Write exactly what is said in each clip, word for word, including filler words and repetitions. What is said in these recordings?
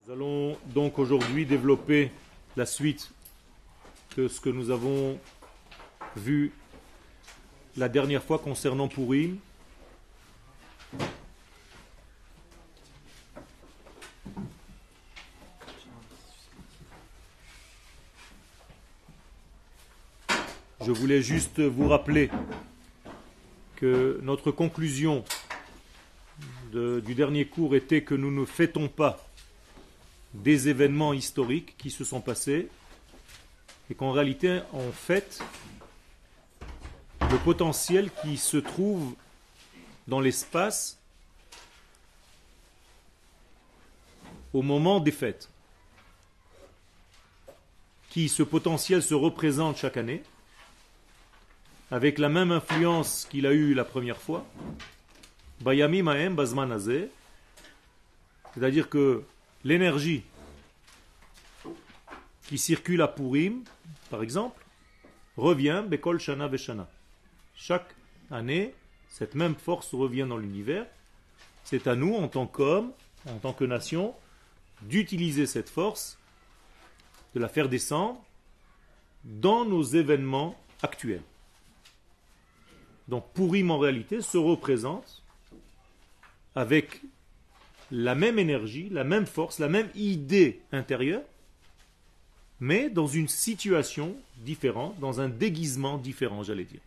Nous allons donc aujourd'hui développer la suite de ce que nous avons vu la dernière fois concernant Purim. Je voulais juste vous rappeler que notre conclusion de- du dernier cours était que nous ne fêtons pas des événements historiques qui se sont passés et qu'en réalité on fête le potentiel qui se trouve dans l'espace au moment des fêtes, qui ce potentiel se représente chaque année avec la même influence qu'il a eu la première fois, Bayamim Haem Bazman Hazeh, c'est-à-dire que l'énergie qui circule à Purim, par exemple, revient Bekol Shana Veshana. Chaque année, cette même force revient dans l'univers. C'est à nous, en tant qu'hommes, en tant que nation, d'utiliser cette force, de la faire descendre dans nos événements actuels. Donc Purim, en réalité, se représente avec la même énergie, la même force, la même idée intérieure, mais dans une situation différente, dans un déguisement différent, j'allais dire.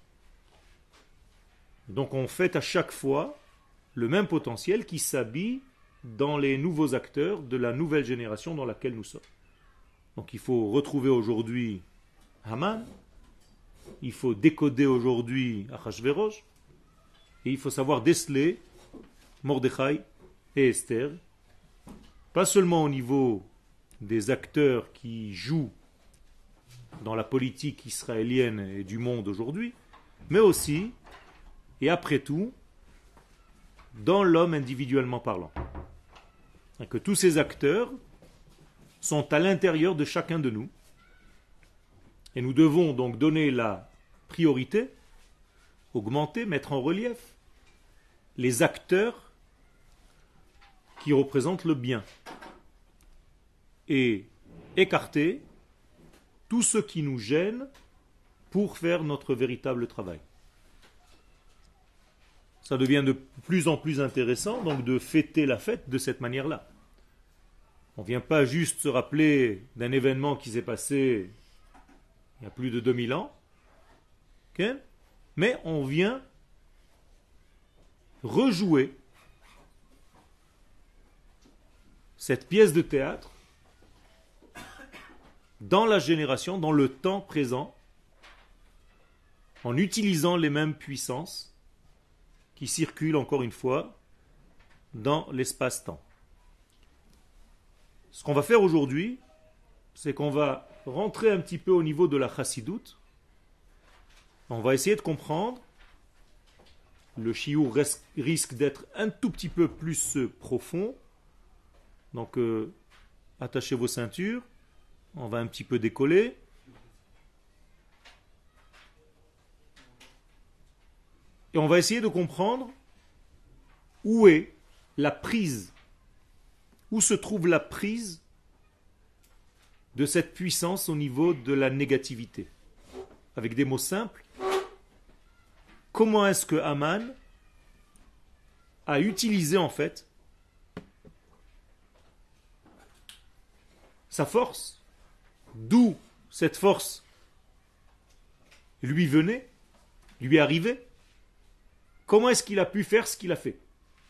Donc on fête à chaque fois le même potentiel qui s'habille dans les nouveaux acteurs de la nouvelle génération dans laquelle nous sommes. Donc il faut retrouver aujourd'hui Haman, il faut décoder aujourd'hui Achashverosh, et il faut savoir déceler Mordechai et Esther, pas seulement au niveau des acteurs qui jouent dans la politique israélienne et du monde aujourd'hui, mais aussi, et après tout, dans l'homme individuellement parlant. Et que tous ces acteurs sont à l'intérieur de chacun de nous, et nous devons donc donner la priorité, augmenter, mettre en relief les acteurs qui représentent le bien et écarter tout ce qui nous gêne pour faire notre véritable travail. Ça devient de plus en plus intéressant donc de fêter la fête de cette manière-là. On ne vient pas juste se rappeler d'un événement qui s'est passé il y a plus de deux mille ans, okay? Mais on vient rejouer cette pièce de théâtre dans la génération, dans le temps présent, en utilisant les mêmes puissances qui circulent encore une fois dans l'espace-temps. Ce qu'on va faire aujourd'hui, c'est qu'on va rentrer un petit peu au niveau de la chassidoute. On va essayer de comprendre. Le shiur risque d'être un tout petit peu plus profond. Donc, euh, attachez vos ceintures. On va un petit peu décoller. Et on va essayer de comprendre où est la prise, où se trouve la prise de cette puissance au niveau de la négativité. Avec des mots simples, comment est-ce que Haman a utilisé en fait sa force, d'où cette force lui venait, lui arrivait, comment est-ce qu'il a pu faire ce qu'il a fait.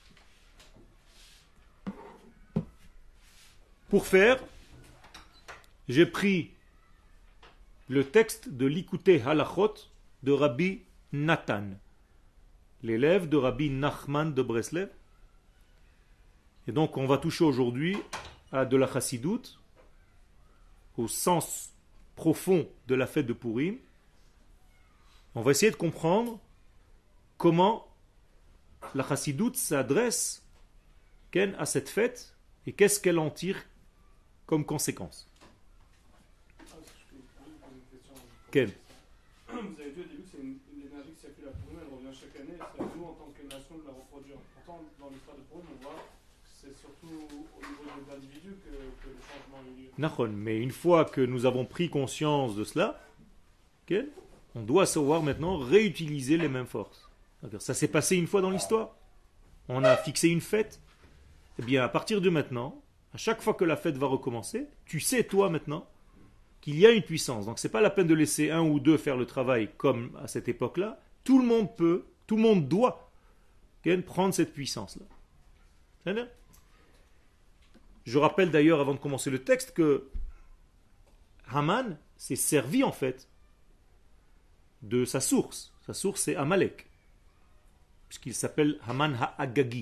Pour faire, j'ai pris le texte de l'Ikouté Halachot de Rabbi Nathan, l'élève de Rabbi Nachman de Breslev. Et donc on va toucher aujourd'hui à de la chassidoute, au sens profond de la fête de Purim. On va essayer de comprendre comment la chassidoute s'adresse à cette fête et qu'est-ce qu'elle en tire comme conséquence. Ken. Vous avez dit au début que c'est une, une énergie qui circule à Purim, elle revient chaque année, et c'est à nous en tant que nation de la reproduire. Pourtant, dans l'histoire de Purim, on voit que c'est surtout surtout au niveau de l'individu que, que le changement a eu lieu. Nachon. Mais une fois que nous avons pris conscience de cela, ok, on doit savoir maintenant réutiliser les mêmes forces. D'accord. Ça s'est passé une fois dans l'histoire. On a fixé une fête. Eh bien, à partir de maintenant, à chaque fois que la fête va recommencer, tu sais, toi, maintenant, qu'il y a une puissance. Donc, c'est pas la peine de laisser un ou deux faire le travail comme à cette époque-là. Tout le monde peut, tout le monde doit ok, prendre cette puissance-là. C'est bien. Je rappelle d'ailleurs, avant de commencer le texte, que Haman s'est servi, en fait, de sa source. Sa source, c'est Amalek. Puisqu'il s'appelle Haman ha-Agagi.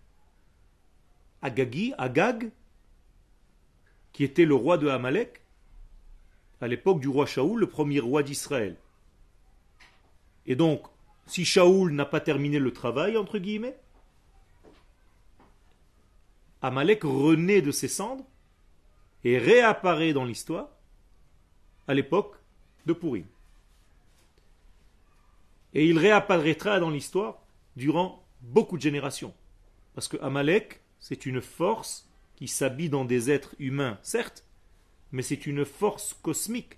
Agagi, Agag, qui était le roi de Amalek, à l'époque du roi Shaoul, le premier roi d'Israël. Et donc, si Shaoul n'a pas terminé le travail, entre guillemets, Amalek renaît de ses cendres et réapparaît dans l'histoire à l'époque de Pourim. Et il réapparaîtra dans l'histoire durant beaucoup de générations. Parce que Amalek, c'est une force qui s'habille dans des êtres humains, certes, mais c'est une force cosmique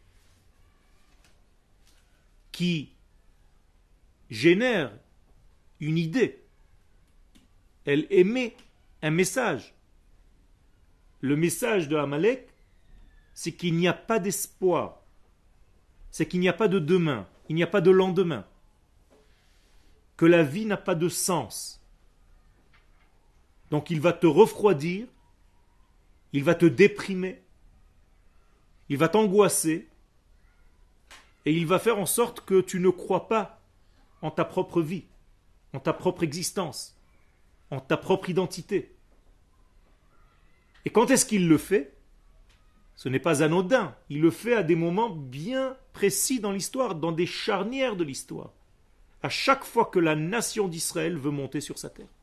qui génère une idée. Elle émet un message. Le message de Amalek, c'est qu'il n'y a pas d'espoir. C'est qu'il n'y a pas de demain. Il n'y a pas de lendemain. Que la vie n'a pas de sens. Donc il va te refroidir, il va te déprimer, il va t'angoisser, et il va faire en sorte que tu ne crois pas en ta propre vie, en ta propre existence, en ta propre identité. Et quand est-ce qu'il le fait? Ce n'est pas anodin, il le fait à des moments bien précis dans l'histoire, dans des charnières de l'histoire. À chaque fois que la nation d'Israël veut monter sur sa terre.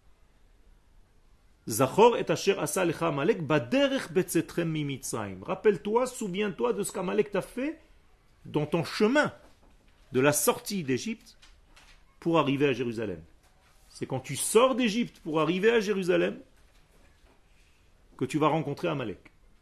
Zachor et asher asa lecha Amalek baderech betzetrem mimitzrayim. Rappelle-toi, souviens-toi de ce qu'Amalek t'a fait dans ton chemin de la sortie d'Égypte pour arriver à Jérusalem. C'est quand tu sors d'Égypte pour arriver à Jérusalem que tu vas rencontrer Amalek.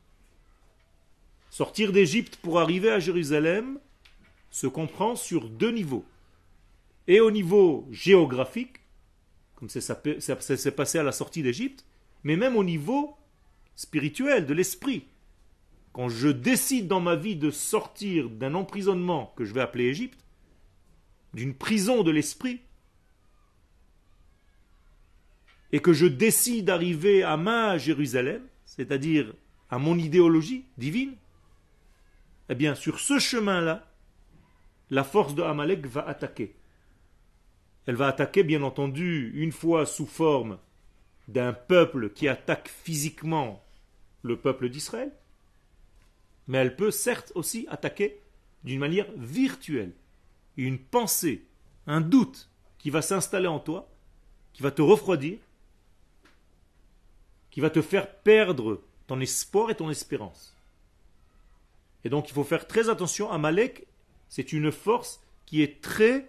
Sortir d'Égypte pour arriver à Jérusalem se comprend sur deux niveaux. Et au niveau géographique, comme ça s'est passé à la sortie d'Égypte, mais même au niveau spirituel, de l'esprit. Quand je décide dans ma vie de sortir d'un emprisonnement que je vais appeler Égypte, d'une prison de l'esprit, et que je décide d'arriver à ma Jérusalem, c'est-à-dire à mon idéologie divine, eh bien sur ce chemin-là, la force de Amalek va attaquer. Elle va attaquer, bien entendu, une fois sous forme d'un peuple qui attaque physiquement le peuple d'Israël, mais elle peut certes aussi attaquer d'une manière virtuelle. Une pensée, un doute qui va s'installer en toi, qui va te refroidir, qui va te faire perdre ton espoir et ton espérance. Et donc il faut faire très attention. Amalek, c'est une force qui est très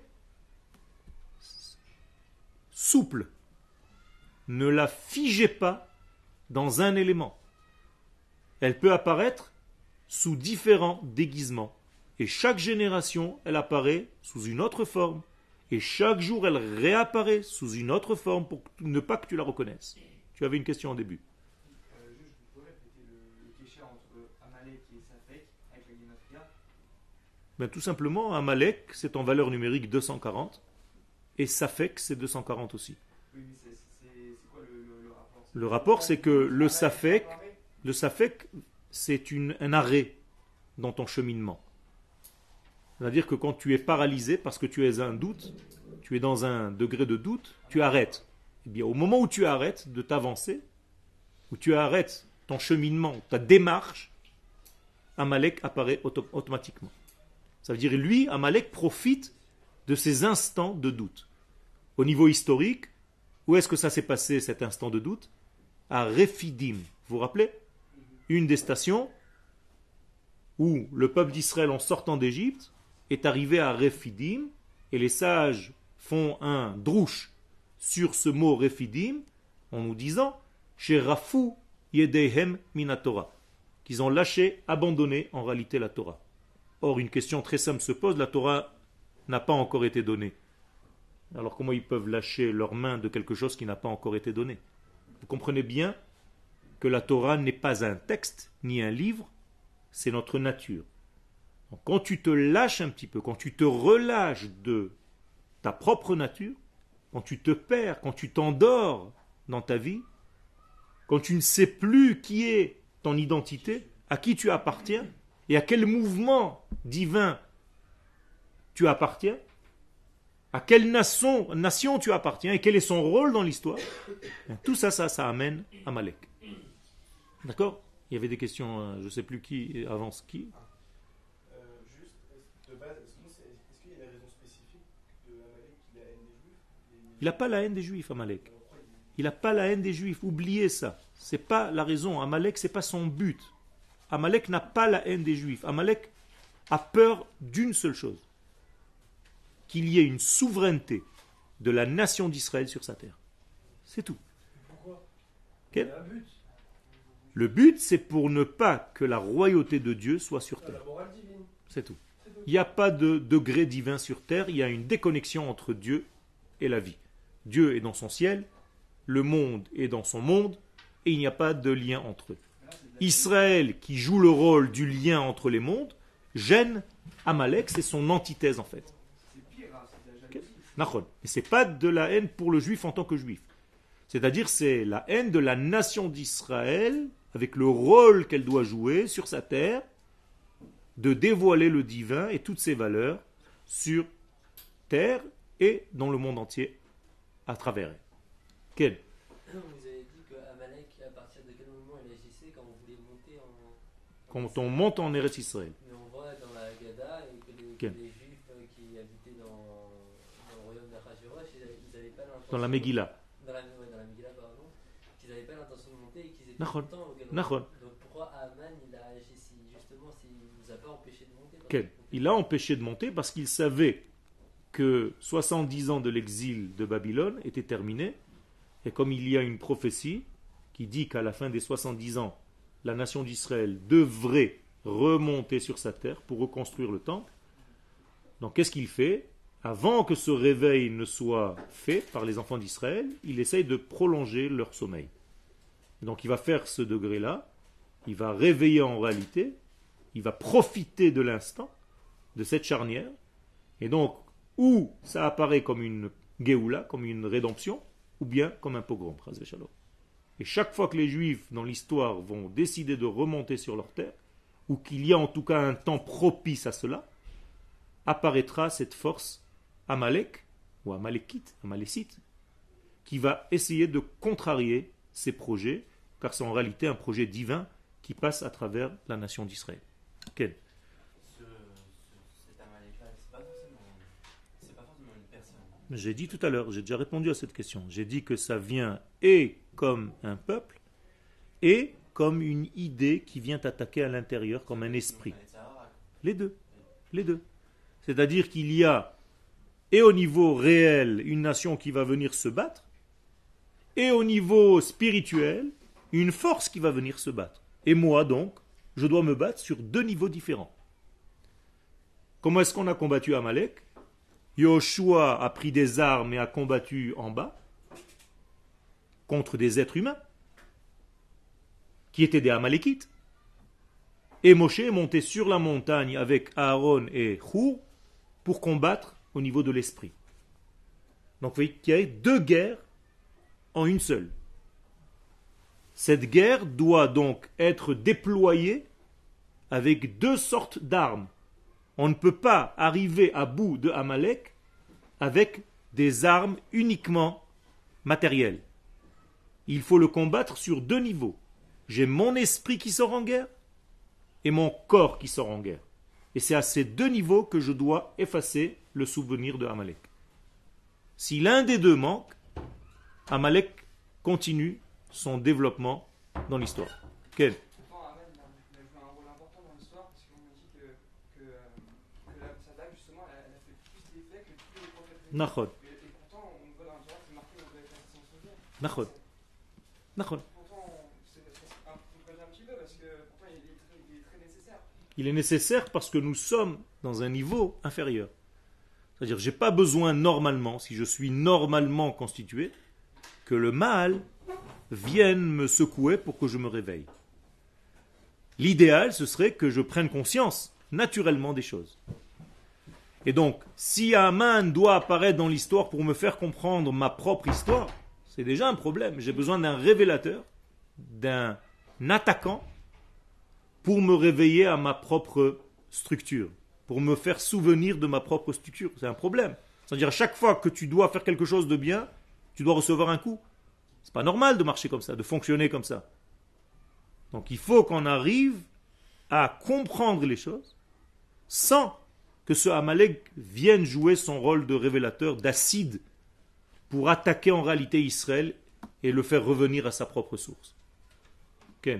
souple. Ne la figez pas dans un élément. Elle peut apparaître sous différents déguisements. Et chaque génération, elle apparaît sous une autre forme. Et chaque jour, elle réapparaît sous une autre forme pour ne pas que tu la reconnaisses. Tu avais une question au début. Euh, juste, vous pouvez répéter le, le kécher entre Amalek et Safek avec la Gematria? Ben, tout simplement, Amalek, c'est en valeur numérique deux cent quarante. Et Safek, c'est deux cent quarante aussi. Oui, mais c'est, c'est, c'est quoi le, le, le rapport? Le rapport, c'est que le Safek, le Safek, c'est une, un arrêt dans ton cheminement. C'est-à-dire que quand tu es paralysé parce que tu es un doute, tu es dans un degré de doute, tu arrêtes. Eh bien, au moment où tu arrêtes de t'avancer, où tu arrêtes ton cheminement, ta démarche, Amalek apparaît auto- automatiquement. Ça veut dire, lui, Amalek, profite de ces instants de doute. Au niveau historique, où est-ce que ça s'est passé, cet instant de doute? À Rephidim. Vous vous rappelez? Une des stations où le peuple d'Israël, en sortant d'Égypte, est arrivé à Rephidim, et les sages font un drouche sur ce mot Rephidim, en nous disant chez Rafu Yedehem Minatora, qu'ils ont lâché, abandonné en réalité la Torah. Or, une question très simple se pose, la Torah n'a pas encore été donnée. Alors comment ils peuvent lâcher leurs mains de quelque chose qui n'a pas encore été donné? Vous comprenez bien que la Torah n'est pas un texte, ni un livre, c'est notre nature. Donc, quand tu te lâches un petit peu, quand tu te relâches de ta propre nature, quand tu te perds, quand tu t'endors dans ta vie, quand tu ne sais plus qui est ton identité, à qui tu appartiens et à quel mouvement divin tu appartiens, à quelle nation, nation tu appartiens et quel est son rôle dans l'histoire, tout ça, ça, ça amène à Amalek. D'accord? Il y avait des questions, euh, je ne sais plus qui avance qui. Euh, juste, est-ce- de base, est-ce qu'on sait- est-ce qu'il y a des raisons spécifiques de Amalek qui a la haine des Juifs? Et- Il n'a pas la haine des Juifs, Amalek. Euh, pourquoi il- Il n'a pas la haine des Juifs. Oubliez ça. C'est pas la raison. Amalek, c'est pas son but. Amalek n'a pas la haine des Juifs. Amalek a peur d'une seule chose, qu'il y ait une souveraineté de la nation d'Israël sur sa terre. C'est tout. Pourquoi? Quel- Il y a un but. Le but, c'est pour ne pas que la royauté de Dieu soit sur C'est terre. la morale divine. C'est tout. C'est tout. Il n'y a pas de degré divin sur terre, il y a une déconnexion entre Dieu et la vie. Dieu est dans son ciel, le monde est dans son monde, et il n'y a pas de lien entre eux. Israël, qui joue le rôle du lien entre les mondes, gêne Amalek, c'est son antithèse en fait. C'est pire, hein, c'est de la Ok. jalousie. Nachon. Et c'est pas de la haine pour le juif en tant que juif. C'est-à-dire c'est la haine de la nation d'Israël avec le rôle qu'elle doit jouer sur sa terre, de dévoiler le divin et toutes ses valeurs sur terre et dans le monde entier à travers elle. Quel? Vous avez dit que Amalek, à partir de quel moment il agissait quand on voulait monter en... en Quand on monte en Eretz Israël. Mais on voit dans la Haggadah et que les, Quel? que les Juifs euh, qui habitaient dans, dans le royaume d'Achashverosh, ils n'avaient pas l'intention... Dans la Megillah. Dans la, ouais, dans la Megillah, pardon. Qu'ils n'avaient pas l'intention de monter et qu'ils étaient Nachon. tout le temps au Galon. Nachon. Donc pourquoi Aman, il a agi si, justement, s'il ne nous a pas empêché de monter? Quel? Il a empêché de monter parce qu'il savait que soixante-dix ans de l'exil de Babylone étaient terminés. Et comme il y a une prophétie qui dit qu'à la fin des soixante-dix ans, la nation d'Israël devrait remonter sur sa terre pour reconstruire le temple. Donc qu'est-ce qu'il fait? Avant que ce réveil ne soit fait par les enfants d'Israël, il essaye de prolonger leur sommeil. Donc il va faire ce degré-là, il va réveiller en réalité, il va profiter de l'instant, de cette charnière, et donc, ou ça apparaît comme une Géoula, comme une rédemption, ou bien comme un pogrom. Et chaque fois que les Juifs, dans l'histoire, vont décider de remonter sur leur terre, ou qu'il y a en tout cas un temps propice à cela, apparaîtra cette force Amalek, ou Amalekite, Amalécite, qui va essayer de contrarier ces projets, car c'est en réalité un projet divin qui passe à travers la nation d'Israël. Quel? Ce, ce, cet Amalek-là, c'est pas forcément, c'est pas forcément une personne. J'ai dit tout à l'heure, j'ai déjà répondu à cette question. J'ai dit que ça vient et comme un peuple, et comme une idée qui vient attaquer à l'intérieur, comme un esprit. Donc, Sahara, quoi. Les deux. Les deux. C'est-à-dire qu'il y a, et au niveau réel, une nation qui va venir se battre, et au niveau spirituel, une force qui va venir se battre. Et moi, donc, je dois me battre sur deux niveaux différents. Comment est-ce qu'on a combattu Amalek? Yoshua a pris des armes et a combattu en bas contre des êtres humains qui étaient des Amalekites. Et Moshe est monté sur la montagne avec Aaron et Hur pour combattre au niveau de l'esprit. Donc vous voyez qu'il y a deux guerres en une seule. Cette guerre doit donc être déployée avec deux sortes d'armes. On ne peut pas arriver à bout de Amalek avec des armes uniquement matérielles. Il faut le combattre sur deux niveaux. J'ai mon esprit qui sort en guerre et mon corps qui sort en guerre. Et c'est à ces deux niveaux que je dois effacer le souvenir de Amalek. Si l'un des deux manque, Amalek continue son développement dans l'histoire. Quel? Pourtant, Amen il a il a joué un rôle important dans l'histoire parce qu'on a dit que, que, euh, que la, sa dague, justement, elle, elle a fait plus d'effets que tous les prophètes. Nachon. Et, et pourtant, on voit dans le Torah, c'est marqué dans le verset cent soixante. Nachon. Nachon. Pourtant, parce que pourtant il est très, il est très nécessaire. Il est nécessaire parce que nous sommes dans un niveau inférieur. C'est-à-dire, je n'ai pas besoin normalement, si je suis normalement constitué, que le mal vienne me secouer pour que je me réveille. L'idéal, ce serait que je prenne conscience naturellement des choses. Et donc, si Haman doit apparaître dans l'histoire pour me faire comprendre ma propre histoire, c'est déjà un problème. J'ai besoin d'un révélateur, d'un attaquant, pour me réveiller à ma propre structure, pour me faire souvenir de ma propre structure. C'est un problème. C'est-à-dire, à chaque fois que tu dois faire quelque chose de bien, tu dois recevoir un coup. C'est pas normal de marcher comme ça, de fonctionner comme ça. Donc il faut qu'on arrive à comprendre les choses sans que ce Amalek vienne jouer son rôle de révélateur, d'acide, pour attaquer en réalité Israël et le faire revenir à sa propre source. Ken.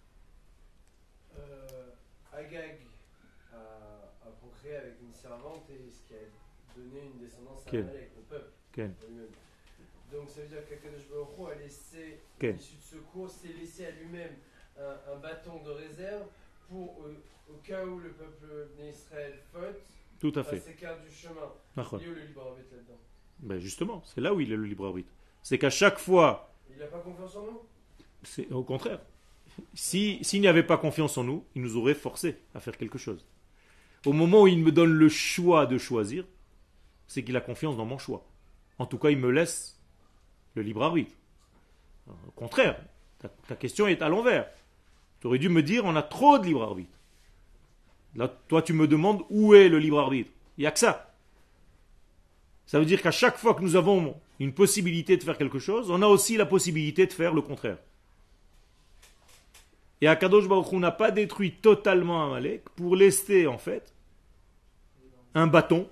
Euh, Agag a, a procréé avec une servante et ce qui a donné une descendance à Ken. Amalek, au peuple. Ken. lui-même. Donc ça veut dire qu'Akadosh Baruch Hu a laissé, Ken. l'issue de secours, s'est laissé à lui-même un, un bâton de réserve pour, euh, au cas où le peuple d'Israël faute, Tout à fait. s'écarte du chemin. D'accord. Il est où le libre arbitre là-dedans? Ben justement, c'est là où il est le libre arbitre. C'est qu'à chaque fois, Il n'a pas confiance en nous? c'est au contraire. Si, s'il n'y avait pas confiance en nous, il nous aurait forcé à faire quelque chose. Au moment où il me donne le choix de choisir, c'est qu'il a confiance dans mon choix. En tout cas, il me laisse le libre arbitre. Au contraire, ta, ta question est à l'envers. Tu aurais dû me dire, on a trop de libre arbitre. Là, toi, tu me demandes où est le libre arbitre. Il n'y a que ça. Ça veut dire qu'à chaque fois que nous avons une possibilité de faire quelque chose, on a aussi la possibilité de faire le contraire. Et Akadosh Baruch Hu n'a pas détruit totalement Amalek pour laisser en fait un bâton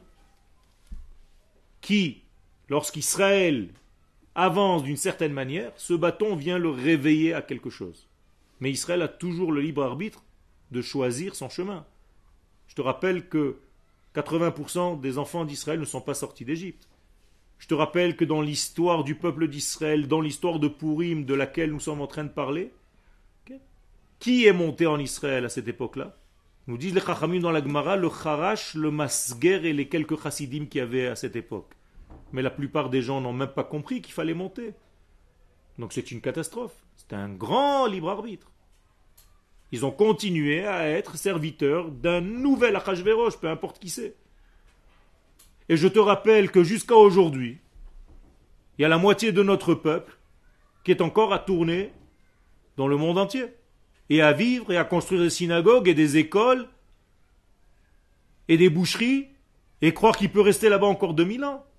qui, lorsqu'Israël avance d'une certaine manière, ce bâton vient le réveiller à quelque chose. Mais Israël a toujours le libre arbitre de choisir son chemin. Je te rappelle que quatre-vingts pour cent des enfants d'Israël ne sont pas sortis d'Égypte. Je te rappelle que dans l'histoire du peuple d'Israël, dans l'histoire de Purim de laquelle nous sommes en train de parler, okay, qui est monté en Israël à cette époque-là? Nous disent les Chachamim dans la Gemara, le Kharash, le Masger et les quelques Chassidim qu'il y avait à cette époque. Mais la plupart des gens n'ont même pas compris qu'il fallait monter. Donc c'est une catastrophe. C'est un grand libre arbitre. Ils ont continué à être serviteurs d'un nouvel Achashverosh, peu importe qui c'est. Et je te rappelle que jusqu'à aujourd'hui, il y a la moitié de notre peuple qui est encore à tourner dans le monde entier. Et à vivre et à construire des synagogues et des écoles et des boucheries et croire qu'il peut rester là-bas encore deux mille ans.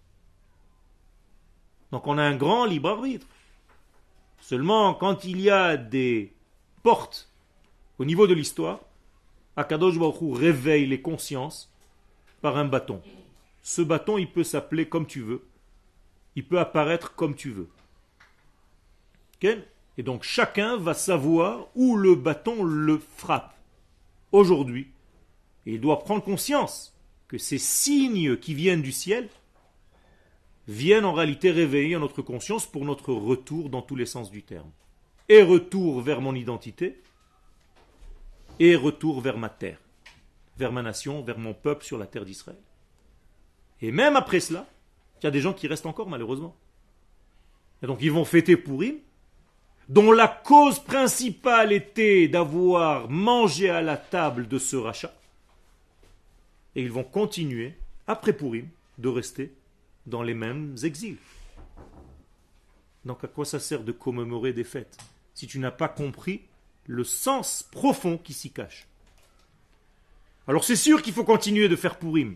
Donc on a un grand libre arbitre. Seulement quand il y a des portes au niveau de l'histoire, Akadosh Baruch Hu réveille les consciences par un bâton. Ce bâton, il peut s'appeler comme tu veux. Il peut apparaître comme tu veux. Okay? Et donc chacun va savoir où le bâton le frappe. Aujourd'hui, et il doit prendre conscience que ces signes qui viennent du ciel viennent en réalité réveiller notre conscience pour notre retour dans tous les sens du terme. Et retour vers mon identité, et retour vers ma terre, vers ma nation, vers mon peuple sur la terre d'Israël. Et même après cela, il y a des gens qui restent encore malheureusement. Et donc ils vont fêter Purim, dont la cause principale était d'avoir mangé à la table de ce rachat. Et ils vont continuer, après Purim, de rester dans les mêmes exils. Donc à quoi ça sert de commémorer des fêtes si tu n'as pas compris le sens profond qui s'y cache? Alors c'est sûr qu'il faut continuer de faire Purim,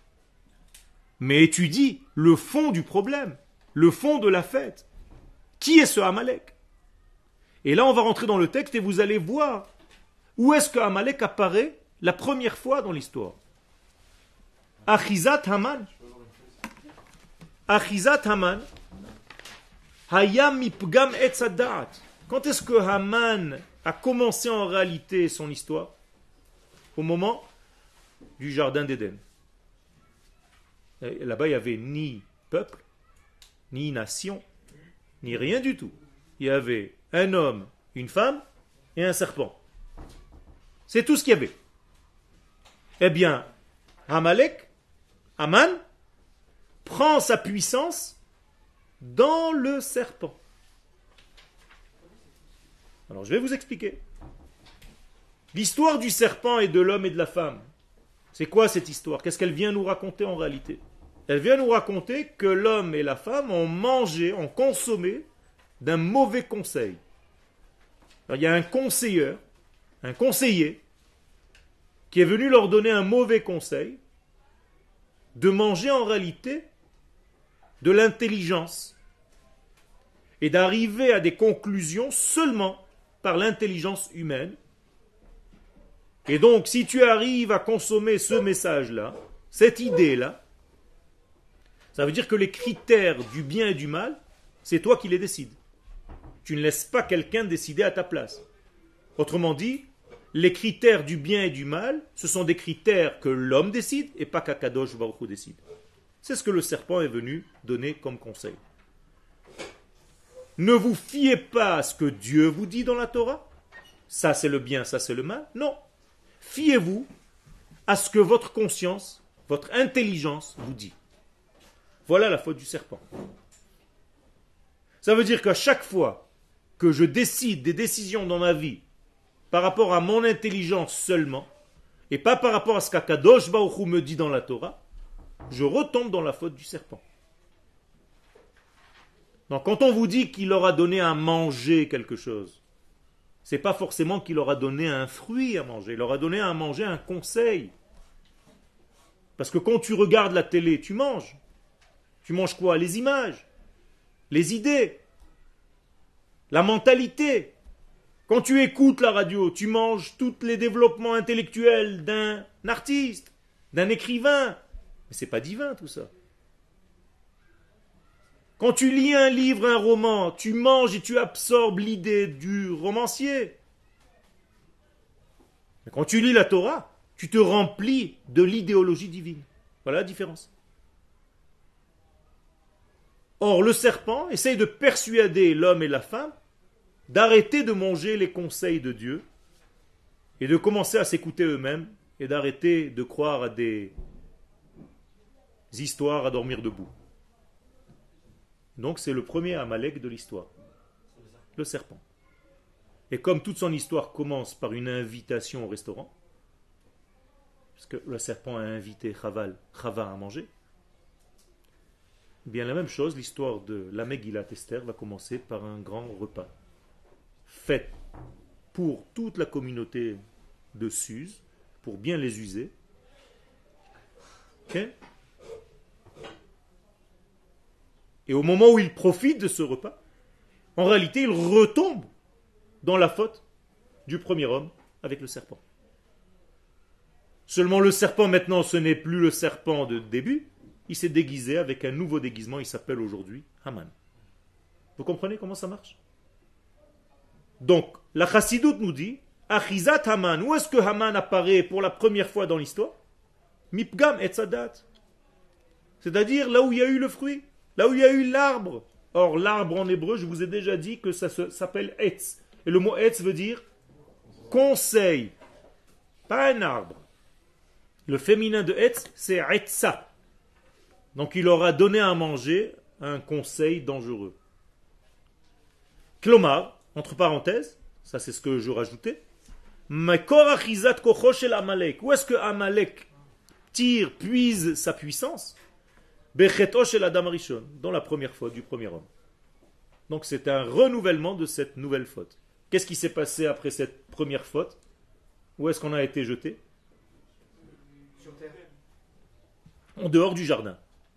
mais étudie le fond du problème, le fond de la fête. Qui est ce Amalek? Et là on va rentrer dans le texte et vous allez voir où est-ce que Amalek apparaît la première fois dans l'histoire. Achizat Haman. Achizat Haman. Hayam mipgam etz hadat. Quand est-ce que Haman a commencé en réalité son histoire? Au moment du jardin d'Éden. Là-bas, il n'y avait ni peuple, ni nation, ni rien du tout. Il y avait un homme, une femme et un serpent. C'est tout ce qu'il y avait. Eh bien, Amalek, Aman, prend sa puissance dans le serpent. Alors je vais vous expliquer. L'histoire du serpent et de l'homme et de la femme. C'est quoi cette histoire? Qu'est-ce qu'elle vient nous raconter en réalité? Elle vient nous raconter que l'homme et la femme ont mangé, ont consommé d'un mauvais conseil. Alors, il y a un conseiller, un conseiller, qui est venu leur donner un mauvais conseil de manger en réalité de l'intelligence et d'arriver à des conclusions seulement par l'intelligence humaine. Et donc, si tu arrives à consommer ce message-là, cette idée-là, ça veut dire que les critères du bien et du mal, c'est toi qui les décides. Tu ne laisses pas quelqu'un décider à ta place. Autrement dit, les critères du bien et du mal, ce sont des critères que l'homme décide et pas qu'Akadosh Baruch Hu décide. C'est ce que le serpent est venu donner comme conseil. Ne vous fiez pas à ce que Dieu vous dit dans la Torah. Ça c'est le bien, ça c'est le mal. Non. Fiez-vous à ce que votre conscience, votre intelligence vous dit. Voilà la faute du serpent. Ça veut dire qu'à chaque fois que je décide des décisions dans ma vie par rapport à mon intelligence seulement, et pas par rapport à ce qu'Akadosh Baruch Hu me dit dans la Torah, je retombe dans la faute du serpent. Donc quand on vous dit qu'il leur a donné à manger quelque chose, c'est pas forcément qu'il leur a donné un fruit à manger, il leur a donné à manger un conseil. Parce que quand tu regardes la télé, tu manges. Tu manges quoi? Les images, les idées, la mentalité. Quand tu écoutes la radio, tu manges tous les développements intellectuels d'un artiste, d'un écrivain. Mais c'est pas divin tout ça. Quand tu lis un livre, un roman, tu manges et tu absorbes l'idée du romancier. Mais quand tu lis la Torah, tu te remplis de l'idéologie divine. Voilà la différence. Or, le serpent essaye de persuader l'homme et la femme d'arrêter de manger les conseils de Dieu et de commencer à s'écouter eux-mêmes et d'arrêter de croire à des histoires à dormir debout. Donc c'est le premier Amalek de l'histoire, le serpent. Et comme toute son histoire commence par une invitation au restaurant, parce que le serpent a invité Chaval, Chava à manger, bien la même chose, l'histoire de la Megillat Esther va commencer par un grand repas, fait pour toute la communauté de Suse, pour bien les user. Okay? Et au moment où il profite de ce repas, en réalité, il retombe dans la faute du premier homme avec le serpent. Seulement le serpent maintenant, ce n'est plus le serpent de début, il s'est déguisé avec un nouveau déguisement, il s'appelle aujourd'hui Haman. Vous comprenez comment ça marche? Donc, la Chassidoute nous dit, Achizat Haman, où est-ce que Haman apparaît pour la première fois dans l'histoire? Mipgam et Tzadat. C'est-à-dire là où il y a eu le fruit. Là où il y a eu l'arbre. Or, l'arbre en hébreu, je vous ai déjà dit que ça se, s'appelle Etz. Et le mot Etz veut dire conseil. Pas un arbre. Le féminin de Etz, c'est Etza. Donc, il leur a donné à manger un conseil dangereux. Klomar, entre parenthèses, ça c'est ce que je rajoutais. Makor achizat kocho shel Amalek. Où est-ce que Amalek tire, puise sa puissance? Becheto shel Adam Rishon, dans la première faute du premier homme. Donc c'est un renouvellement de cette nouvelle faute. Qu'est-ce qui s'est passé après cette première faute? Où est-ce qu'on a été jeté? Sur terre. En dehors du jardin.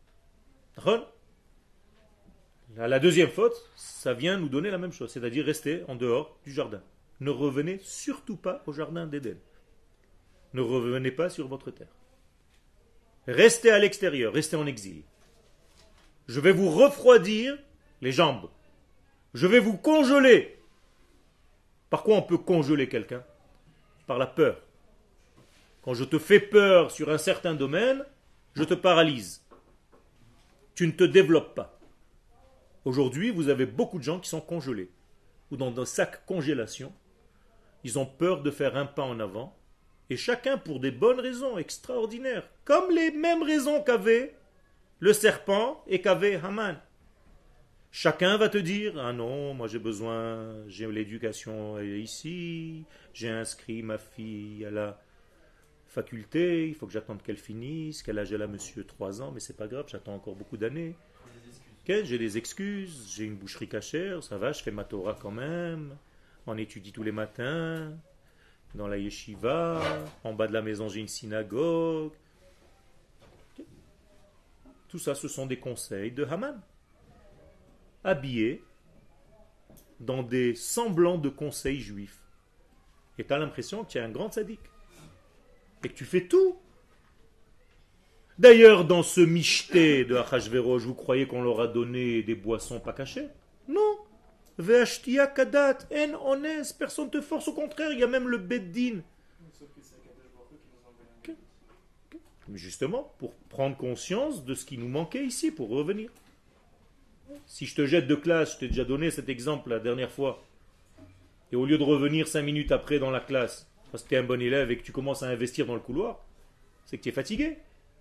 La deuxième faute, ça vient nous donner la même chose, c'est-à-dire rester en dehors du jardin. Ne revenez surtout pas au jardin d'Éden. Ne revenez pas sur votre terre. Restez à l'extérieur, restez en exil. Je vais vous refroidir les jambes. Je vais vous congeler. Par quoi on peut congeler quelqu'un? Par la peur. Quand je te fais peur sur un certain domaine, je te paralyse. Tu ne te développes pas. Aujourd'hui, vous avez beaucoup de gens qui sont congelés. Ou dans un sac congélation. Ils ont peur de faire un pas en avant Et chacun pour des bonnes raisons extraordinaires. Comme les mêmes raisons qu'avait le serpent et qu'avait Haman. Chacun va te dire, ah non, moi j'ai besoin, j'ai l'éducation ici, j'ai inscrit ma fille à la faculté, il faut que j'attende qu'elle finisse, quel âge elle a monsieur, trois ans, mais c'est pas grave, j'attends encore beaucoup d'années. Okay, j'ai des excuses, j'ai une boucherie cachère, ça va, je fais ma Torah quand même, on étudie tous les matins, dans la yeshiva, en bas de la maison j'ai une synagogue. Okay. Tout ça, ce sont des conseils de Haman, habillés dans des semblants de conseils juifs. Et tu as l'impression que tu es un grand tzaddik. Et que tu fais tout. D'ailleurs, dans ce michté de Achashverosh, vous croyez qu'on leur a donné des boissons pas cachées? Non. Ve'ashtia kadat, en ones, personne ne te force, au contraire, il y a même le beddin. Sauf que c'est Akadosh Baruch Hu qui nous a envoyé un guide. Mais justement, pour prendre conscience de ce qui nous manquait ici, pour revenir. Si je te jette de classe, je t'ai déjà donné cet exemple la dernière fois, et au lieu de revenir cinq minutes après dans la classe, parce que tu es un bon élève et que tu commences à investir dans le couloir, c'est que tu es fatigué.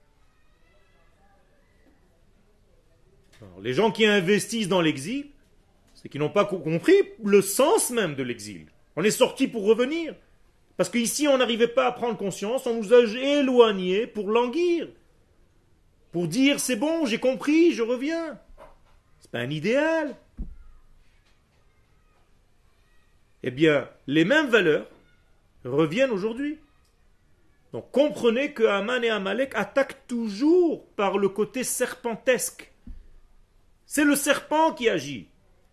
Alors, les gens qui investissent dans l'exil, c'est qu'ils n'ont pas compris le sens même de l'exil. On est sorti pour revenir. Parce qu'ici, on n'arrivait pas à prendre conscience, on nous a éloignés pour languir. Pour dire, c'est bon, j'ai compris, je reviens. C'est pas un idéal. Eh bien, les mêmes valeurs reviennent aujourd'hui. Donc comprenez que Haman et Amalek attaquent toujours par le côté serpentesque. C'est le serpent qui agit.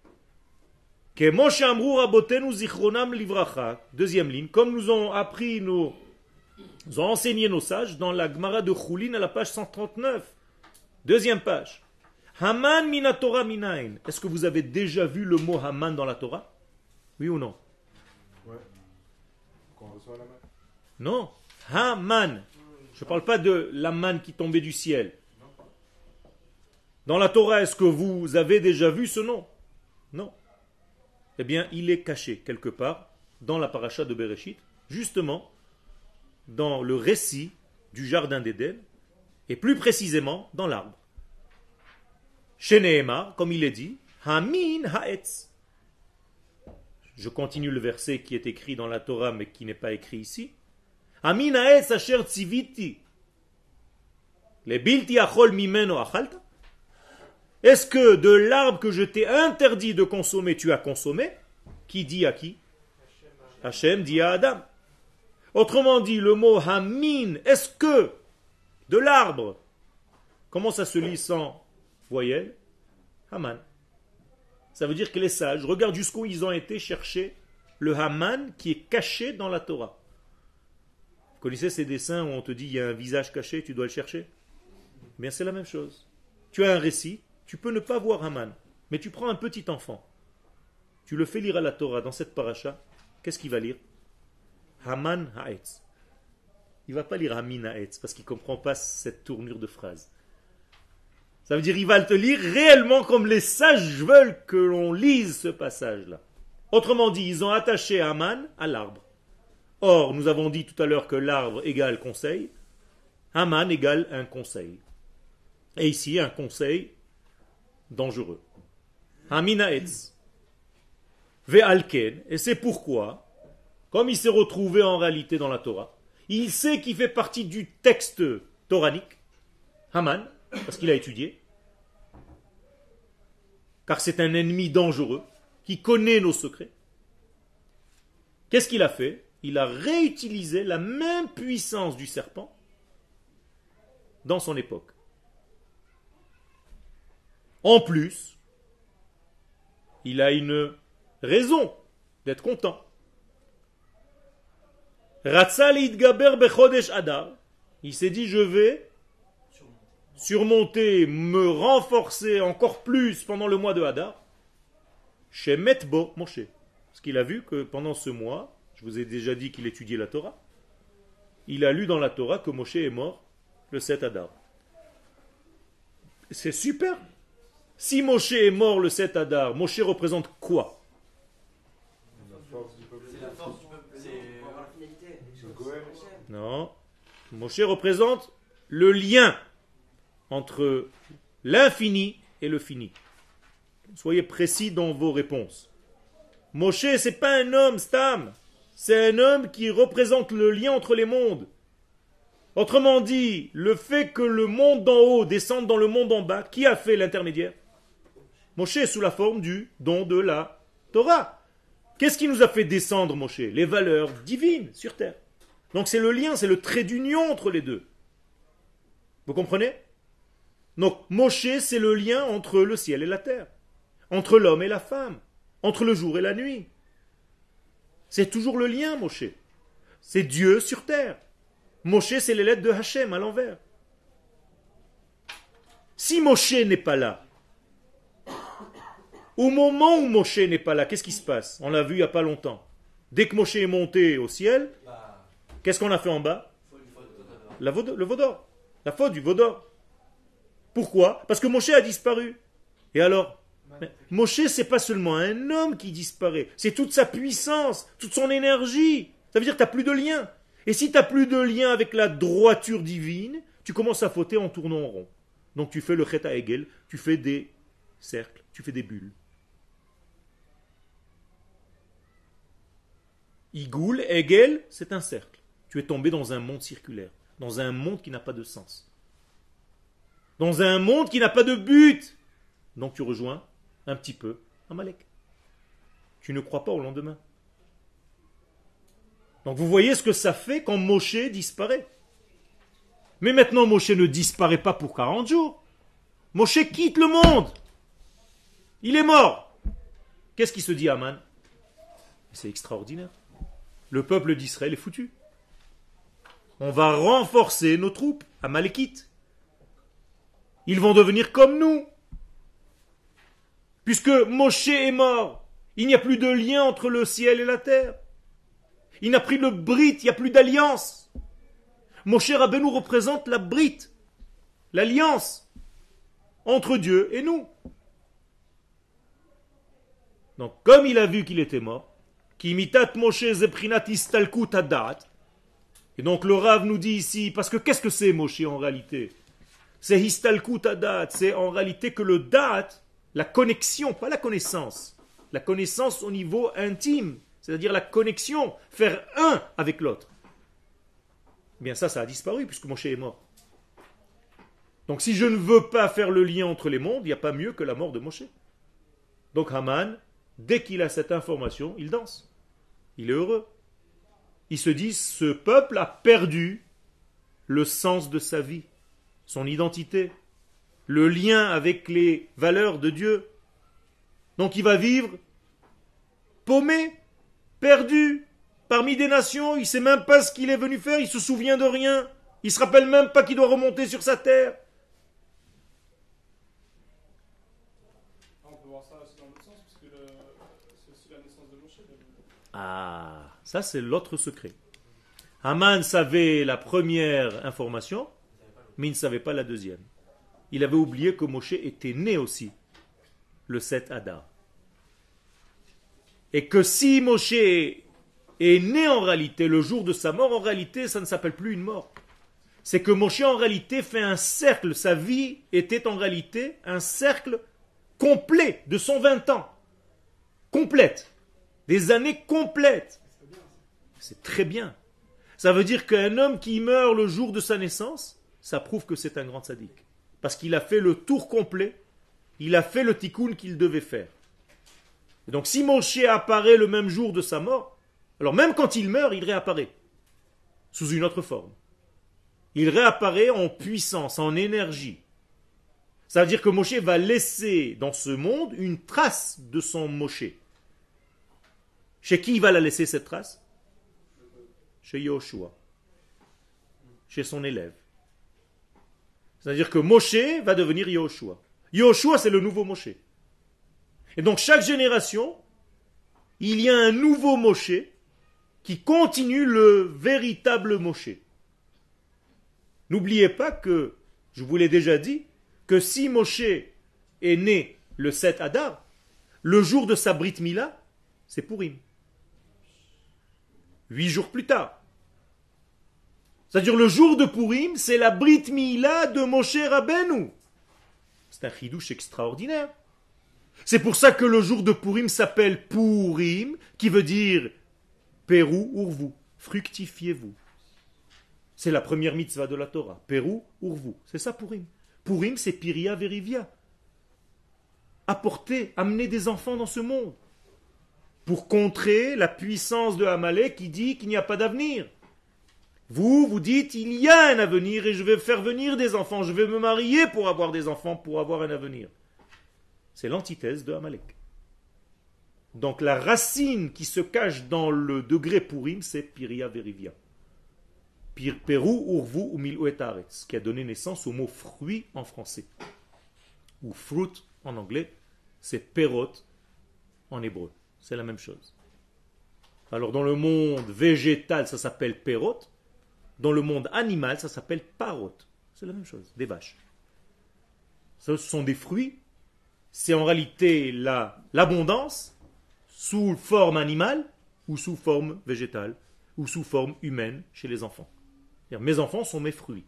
Deuxième ligne, comme nous ont appris nos, nous ont enseigné nos sages dans la Gemara de Choulin à la page cent trente-neuf. Deuxième page. Haman mina Torah minain. Est-ce que vous avez déjà vu le mot Haman dans la Torah? Oui ou non? Ouais. Quand on reçoit la main. Non. Haman. Je ne parle pas de la manne qui tombait du ciel. Dans la Torah, est-ce que vous avez déjà vu ce nom? Non. Eh bien, il est caché quelque part dans la paracha de Bereshit, justement dans le récit du jardin d'Éden, et plus précisément dans l'arbre. Chez Nehemar, comme il est dit, Hamin Haetz. Je continue le verset qui est écrit dans la Torah mais qui n'est pas écrit ici. Hamin Haetz asher tziviti le bilti achol mimeno achalta. Est-ce que de l'arbre que je t'ai interdit de consommer, tu as consommé? Qui dit à qui? Hachem dit à Adam. Autrement dit, le mot Hamin, est-ce que de l'arbre, comment ça se lit sans voyelle? Haman. Ça veut dire que les sages, regarde jusqu'où ils ont été chercher le Haman qui est caché dans la Torah. Vous connaissez ces dessins où on te dit il y a un visage caché, tu dois le chercher? Bien, c'est la même chose. Tu as un récit, tu peux ne pas voir Haman, mais tu prends un petit enfant, tu le fais lire à la Torah dans cette paracha, qu'est-ce qu'il va lire? Haman Haetz. Il ne va pas lire Hamin Haetz parce qu'il ne comprend pas cette tournure de phrase. Ça veut dire qu'il va te lire réellement comme les sages veulent que l'on lise ce passage-là. Autrement dit, ils ont attaché Haman à l'arbre. Or, nous avons dit tout à l'heure que l'arbre égale conseil, Haman égale un conseil. Et ici, un conseil dangereux. Hamin Haetz. Ve'alken. Et c'est pourquoi, comme il s'est retrouvé en réalité dans la Torah, il sait qu'il fait partie du texte toranique, Haman, parce qu'il a étudié, car c'est un ennemi dangereux, qui connaît nos secrets. Qu'est-ce qu'il a fait? Il a réutilisé la même puissance du serpent dans son époque. En plus, il a une raison d'être content. Ratza leitgaber bechodesh Adar. Il s'est dit, je vais surmonter, me renforcer encore plus pendant le mois de Hadar. Chez Metbo Moshe. Parce qu'il a vu que pendant ce mois, je vous ai déjà dit qu'il étudiait la Torah, il a lu dans la Torah que Moshe est mort le sept Hadar. C'est super. Si Moshe est mort le sept Hadar, Moshe représente quoi? La force du peuple. C'est la force du peuple. C'est Pour avoir la finalité, Le Goël. Non. Moshe représente le lien entre l'infini et le fini. Soyez précis dans vos réponses. Moshe, c'est pas un homme, Stam. C'est un homme qui représente le lien entre les mondes. Autrement dit, le fait que le monde d'en haut descende dans le monde en bas, qui a fait l'intermédiaire? Moshe est sous la forme du don de la Torah. Qu'est-ce qui nous a fait descendre, Moshe? Les valeurs divines sur terre. Donc c'est le lien, c'est le trait d'union entre les deux. Vous comprenez? Donc Moshe, c'est le lien entre le ciel et la terre, entre l'homme et la femme, entre le jour et la nuit. C'est toujours le lien, Moshe. C'est Dieu sur terre. Moshe, c'est les lettres de Hachem à l'envers. Si Moshe n'est pas là, au moment où Moshe n'est pas là, qu'est-ce qui se passe? On l'a vu il n'y a pas longtemps. Dès que Moshe est monté au ciel, qu'est-ce qu'on a fait en bas? La veau- Le veau d'or. La faute du veau d'or. Pourquoi? Parce que Moshe a disparu. Et alors? Mais Moshe, c'est pas seulement un homme qui disparaît, c'est toute sa puissance, toute son énergie. Ça veut dire que tu n'as plus de lien. Et si tu n'as plus de lien avec la droiture divine, tu commences à fauter en tournant en rond. Donc tu fais le chet à Hegel, tu fais des cercles, tu fais des bulles. Igoul, Hegel, c'est un cercle. Tu es tombé dans un monde circulaire, dans un monde qui n'a pas de sens. Dans un monde qui n'a pas de but. Donc tu rejoins un petit peu Amalek. Tu ne crois pas au lendemain. Donc vous voyez ce que ça fait quand Moshe disparaît. Mais maintenant Moshe ne disparaît pas pour quarante jours. Moshe quitte le monde. Il est mort. Qu'est-ce qui se dit, Aman? C'est extraordinaire. Le peuple d'Israël est foutu. On va renforcer nos troupes amalékites. Ils vont devenir comme nous. Puisque Moshe est mort, il n'y a plus de lien entre le ciel et la terre. Il n'a pris le brit, il n'y a plus d'alliance. Moshe Rabbeinu représente la brit, l'alliance entre Dieu et nous. Donc, comme il a vu qu'il était mort, Kimitat Moshe zeprinat istalkut hadat, et donc le Rav nous dit ici, parce que qu'est-ce que c'est Moshe en réalité? C'est istalkut hadat, c'est en réalité que le dat, la connexion, pas la connaissance, la connaissance au niveau intime, c'est-à-dire la connexion, faire un avec l'autre. Eh bien ça, ça a disparu puisque Moshe est mort. Donc si je ne veux pas faire le lien entre les mondes, il n'y a pas mieux que la mort de Moshe. Donc Haman, dès qu'il a cette information, il danse. Il est heureux. Il se dit, ce peuple a perdu le sens de sa vie, son identité, le lien avec les valeurs de Dieu. Donc il va vivre paumé, perdu, parmi des nations, il ne sait même pas ce qu'il est venu faire, il se souvient de rien, il ne se rappelle même pas qu'il doit remonter sur sa terre. On peut voir ça aussi dans l'autre sens, parce que le- c'est aussi la naissance de Moshe. le- Ah, ça c'est l'autre secret. Haman savait la première information, mais il ne savait pas la deuxième. Il avait oublié que Moshe était né aussi le sept Adar. Et que si Moshe est né en réalité le jour de sa mort, en réalité ça ne s'appelle plus une mort. C'est que Moshe en réalité fait un cercle, sa vie était en réalité un cercle complet de cent vingt ans. Complète. Des années complètes. C'est très bien. Ça veut dire qu'un homme qui meurt le jour de sa naissance, ça prouve que c'est un grand sadique. Parce qu'il a fait le tour complet, il a fait le tikkun qu'il devait faire. Et donc si Moshe apparaît le même jour de sa mort, alors même quand il meurt, il réapparaît, sous une autre forme. Il réapparaît en puissance, en énergie. Ça veut dire que Moshe va laisser dans ce monde une trace de son Moshe. Chez qui il va la laisser cette trace? Chez Yoshua. Chez son élève. C'est-à-dire que Moshe va devenir Yoshua. Yoshua, c'est le nouveau Moshe. Et donc, chaque génération, il y a un nouveau Moshe qui continue le véritable Moshe. N'oubliez pas que, je vous l'ai déjà dit, que si Moshe est né le sept Adar, le jour de sa Brit Mila, c'est Purim. Huit jours plus tard. C'est-à-dire le jour de Purim, c'est la Brit Mila de Moshe Rabbeinu. C'est un chidouche extraordinaire. C'est pour ça que le jour de Purim s'appelle Purim, qui veut dire Pérou Urvu, fructifiez-vous. C'est la première mitzvah de la Torah. Pérou Urvu, c'est ça Purim. Purim, c'est Piria Verivia. Apporter, amener des enfants dans ce monde. Pour contrer la puissance de Amalek qui dit qu'il n'y a pas d'avenir. Vous, vous dites, il y a un avenir et je vais faire venir des enfants. Je vais me marier pour avoir des enfants, pour avoir un avenir. C'est l'antithèse de Amalek. Donc la racine qui se cache dans le degré Purim, c'est Piria Verivia. Pérou, Urvu, Umilu et Haaretz, qui a donné naissance au mot fruit en français. Ou fruit en anglais, c'est perot en hébreu. C'est la même chose. Alors dans le monde végétal, ça s'appelle perot. Dans le monde animal, ça s'appelle parot. C'est la même chose, des vaches. Ce sont des fruits. C'est en réalité la, l'abondance sous forme animale ou sous forme végétale ou sous forme humaine chez les enfants. C'est-à-dire, mes enfants sont mes fruits.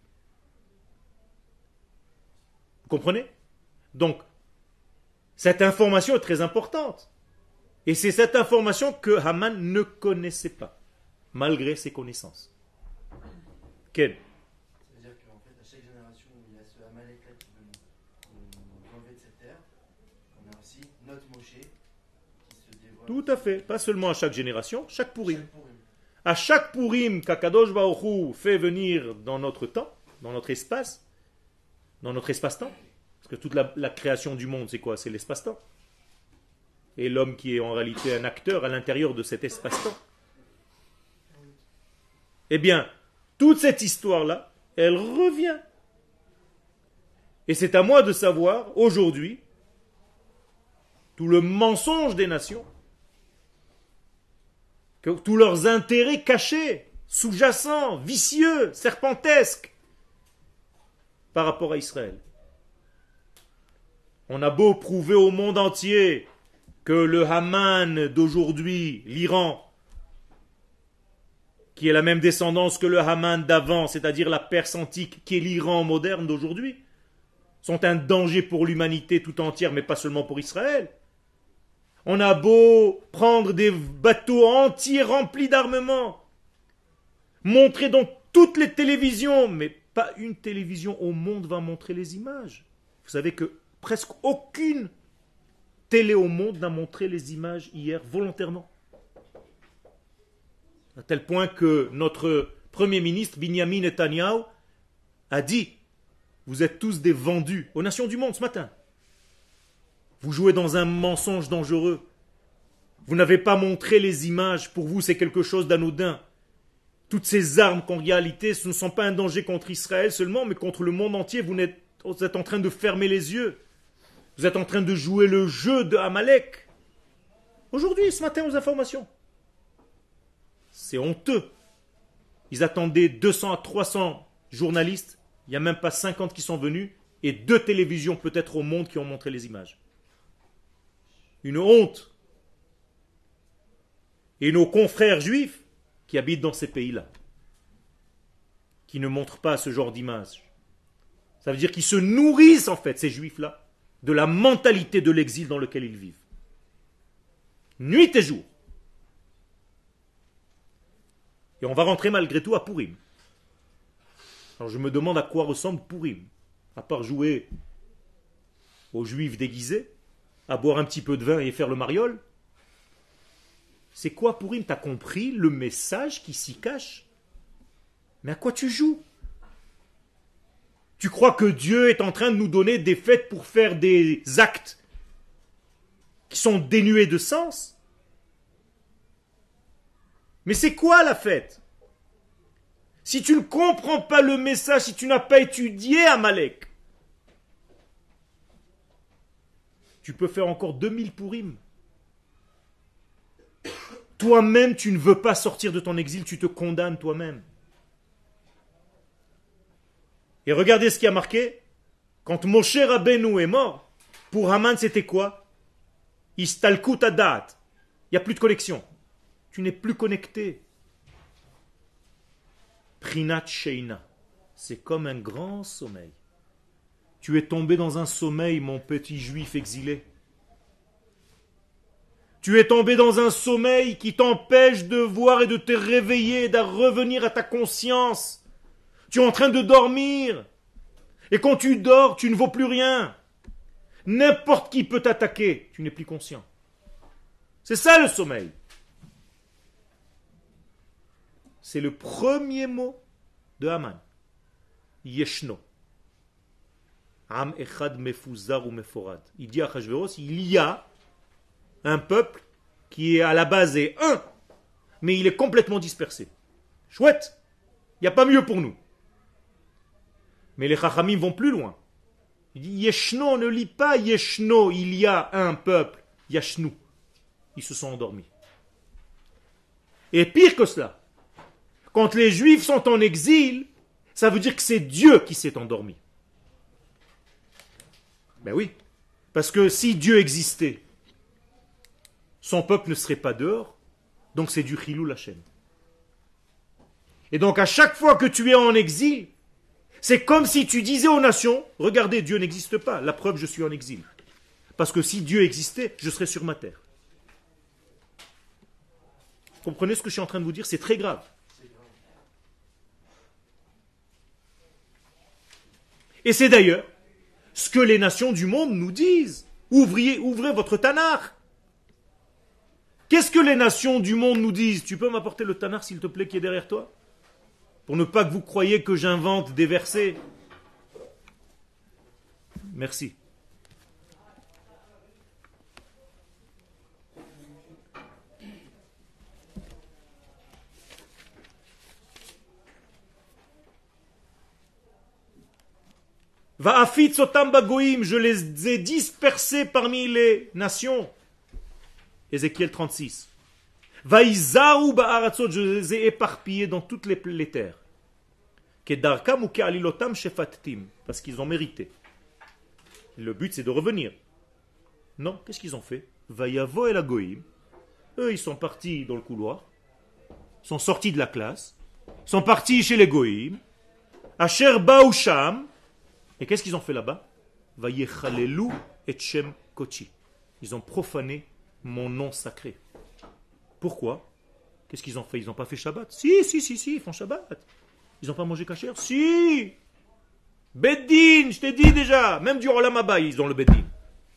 Vous comprenez? Donc, cette information est très importante. Et c'est cette information que Haman ne connaissait pas, malgré ses connaissances. Quel? Ça veut dire qu'en fait, à chaque génération, il y a ce Amalek-là qui veut nous, nous enlever de cette terre. On a aussi notre Moshe qui se dévoile. Tout à fait. Pas seulement à chaque génération, chaque Purim. Chaque Purim. À chaque Purim qu'Akadosh Baruch Hu fait venir dans notre temps, dans notre espace, dans notre espace-temps, parce que toute la, la création du monde, c'est quoi? C'est l'espace-temps. Et l'homme qui est en réalité un acteur à l'intérieur de cet espace-temps. Eh bien, toute cette histoire-là, elle revient. Et c'est à moi de savoir, aujourd'hui, tout le mensonge des nations, que tous leurs intérêts cachés, sous-jacents, vicieux, serpentesques, par rapport à Israël. On a beau prouver au monde entier que le Haman d'aujourd'hui, l'Iran, qui est la même descendance que le Haman d'avant, c'est-à-dire la Perse antique, qui est l'Iran moderne d'aujourd'hui, sont un danger pour l'humanité tout entière, mais pas seulement pour Israël. On a beau prendre des bateaux entiers remplis d'armements, montrer dans toutes les télévisions, mais pas une télévision au monde va montrer les images. Vous savez que presque aucune télé au monde n'a montré les images hier volontairement. À tel point que notre Premier ministre, Binyamin Netanyahu, a dit « Vous êtes tous des vendus aux nations du monde ce matin. Vous jouez dans un mensonge dangereux. Vous n'avez pas montré les images. Pour vous, c'est quelque chose d'anodin. Toutes ces armes qu'en réalité, ce ne sont pas un danger contre Israël seulement, mais contre le monde entier. Vous êtes, vous êtes en train de fermer les yeux. Vous êtes en train de jouer le jeu de Amalek. Aujourd'hui, ce matin, aux informations. C'est honteux. Ils attendaient deux cents à trois cents journalistes. Il n'y a même pas cinquante qui sont venus. Et deux télévisions peut-être au monde qui ont montré les images. Une honte. Et nos confrères juifs qui habitent dans ces pays-là, qui ne montrent pas ce genre d'images. Ça veut dire qu'ils se nourrissent en fait, ces juifs-là, de la mentalité de l'exil dans lequel ils vivent. Nuit et jour. Et on va rentrer malgré tout à Purim. Alors je me demande à quoi ressemble Purim. À part jouer aux juifs déguisés, à boire un petit peu de vin et faire le mariole. C'est quoi Purim? T'as compris le message qui s'y cache? Mais à quoi tu joues? Tu crois que Dieu est en train de nous donner des fêtes pour faire des actes qui sont dénués de sens? Mais c'est quoi la fête? Si tu ne comprends pas le message, si tu n'as pas étudié Amalek, tu peux faire encore deux mille Purim. Toi-même, tu ne veux pas sortir de ton exil, tu te condamnes toi-même. Et regardez ce qui a marqué. Quand Moshe Rabbeinu est mort, pour Haman, c'était quoi? Istalkut adat. Il n'y a plus de connexion. Tu n'es plus connecté. Bebrinat Sheina. C'est comme un grand sommeil. Tu es tombé dans un sommeil, mon petit juif exilé. Tu es tombé dans un sommeil qui t'empêche de voir et de te réveiller, de revenir à ta conscience. Tu es en train de dormir. Et quand tu dors, tu ne vaux plus rien. N'importe qui peut t'attaquer. Tu n'es plus conscient. C'est ça le sommeil. C'est le premier mot de Haman. Yeshno. Am echad mefuzar ou meforad. Il dit à Achashverosh, il y a un peuple qui est à la base est un, mais il est complètement dispersé. Chouette. Il n'y a pas mieux pour nous. Mais les Chachamim vont plus loin. Il dit Yeshno, on ne lit pas Yeshno, il y a un peuple. Yashnu. Ils se sont endormis. Et pire que cela, quand les Juifs sont en exil, ça veut dire que c'est Dieu qui s'est endormi. Ben oui. Parce que si Dieu existait, son peuple ne serait pas dehors. Donc c'est du Chilul Hashem. Et donc à chaque fois que tu es en exil, c'est comme si tu disais aux nations, regardez, Dieu n'existe pas. La preuve, je suis en exil. Parce que si Dieu existait, je serais sur ma terre. Vous comprenez ce que je suis en train de vous dire? C'est très grave. Et c'est d'ailleurs ce que les nations du monde nous disent. Ouvrez, ouvrez votre Tanakh. Qu'est-ce que les nations du monde nous disent? Tu peux m'apporter le Tanakh, s'il te plaît, qui est derrière toi? Pour ne pas que vous croyiez que j'invente des versets. Merci. Va'afitz otam bagoïm, je les ai dispersés parmi les nations. Ézéchiel trente-six. Vaïzaou ba'aratzot, je les ai éparpillés dans toutes les, les terres. Kedarkam ou ke'alilotam shefattim, parce qu'ils ont mérité. Le but c'est de revenir. Non, qu'est-ce qu'ils ont fait? Vaïavo el agoïm. Eux ils sont partis dans le couloir, sont sortis de la classe, sont partis chez les goïm. Asher baoucham. Et qu'est-ce qu'ils ont fait là-bas? Vayechalelu et shem kochi. Ils ont profané mon nom sacré. Pourquoi? Qu'est-ce qu'ils ont fait? Ils n'ont pas fait Shabbat? Si, si, si, si, ils font Shabbat. Ils n'ont pas mangé kasher? Si. Beddin, je t'ai dit déjà. Même du Olam Haba, ils ont le Beddin.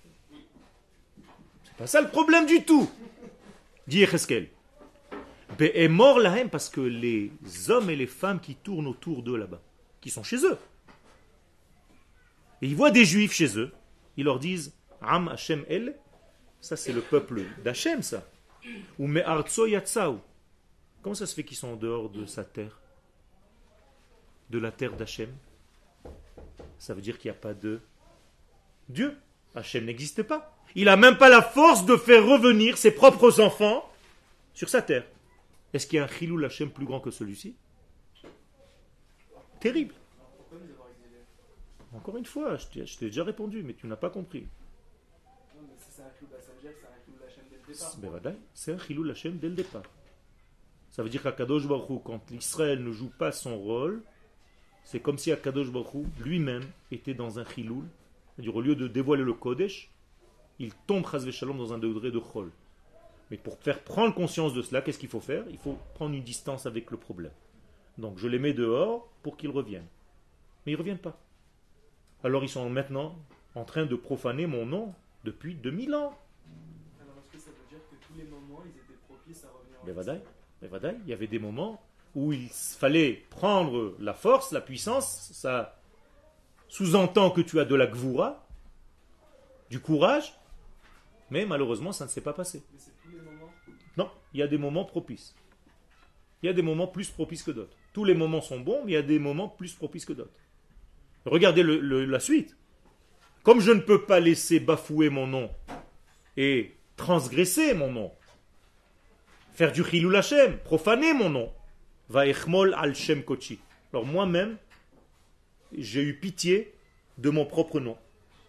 C'est pas ça le problème du tout. Dit Yecheskel. Be'emor lahem, parce que les hommes et les femmes qui tournent autour d'eux là-bas, qui sont chez eux, et ils voient des juifs chez eux, ils leur disent Am Hashem El, ça c'est le peuple d'Hachem, ça. Ou Me'artso Yatsaou. Comment ça se fait qu'ils sont en dehors de sa terre? De la terre d'Hachem? Ça veut dire qu'il n'y a pas de Dieu. Hachem n'existe pas. Il n'a même pas la force de faire revenir ses propres enfants sur sa terre. Est-ce qu'il y a un Chilul Hachem plus grand que celui-ci? Terrible. Encore une fois, je t'ai, je t'ai déjà répondu, mais tu n'as pas compris. Non, mais ça, c'est un Chilul, ça veut dire que c'est un Chilul Hashem dès le départ. Ben, c'est un Chilul Hashem dès le départ. Ça veut dire qu'Akadosh Baruch Hu, quand l'Israël ne joue pas son rôle, c'est comme si Akadosh Baruch Hu lui-même était dans un Chilul. C'est-à-dire au lieu de dévoiler le Kodesh, il tombe Chas v'Shalom dans un degré de Chol. Mais pour faire prendre conscience de cela, qu'est-ce qu'il faut faire? Il faut prendre une distance avec le problème. Donc je les mets dehors pour qu'ils reviennent. Mais ils ne reviennent pas. Alors ils sont maintenant en train de profaner mon nom depuis deux mille ans. Alors est-ce que ça veut dire que tous les moments, ils étaient propices à revenir en Mais exil? vadaï, mais vadaï, il y avait des moments où il fallait prendre la force, la puissance. Ça sous-entend que tu as de la gvoura, du courage, mais malheureusement ça ne s'est pas passé. Mais c'est tous les moments? Non, il y a des moments propices. Il y a des moments plus propices que d'autres. Tous les moments sont bons, mais il y a des moments plus propices que d'autres. Regardez le, le, la suite. Comme je ne peux pas laisser bafouer mon nom et transgresser mon nom, faire du Chilul Hashem, profaner mon nom, Vaechmol al Shem Kochi. Alors moi-même, j'ai eu pitié de mon propre nom.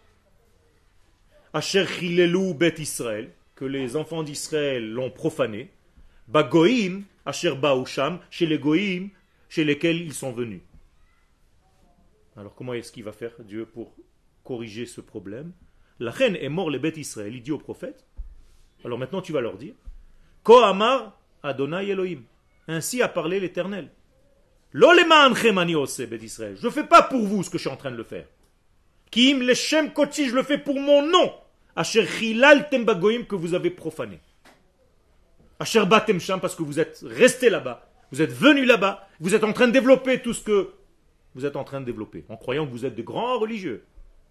Asher Chilelu Bet Israël, que les enfants d'Israël l'ont profané. Bagoïm, Asher Baoucham, chez les Goïm, chez lesquels ils sont venus. Alors comment est-ce qu'il va faire Dieu pour corriger ce problème? La reine est mort les bêtes Israël, il dit au prophète. Alors maintenant tu vas leur dire Ko Amar Adonai Elohim. Ainsi a parlé l'Éternel. Lo le'ma'anchem ani oseh bêtes Israël. Je ne fais pas pour vous ce que je suis en train de le faire. Kim leshem kotsi, je le fais pour mon nom. Asher chilaltem bagoyim, que vous avez profané. Asher batem sham, parce que vous êtes restés là-bas. Vous êtes venus là-bas. Vous êtes en train de développer tout ce que vous êtes en train de développer, en croyant que vous êtes de grands religieux.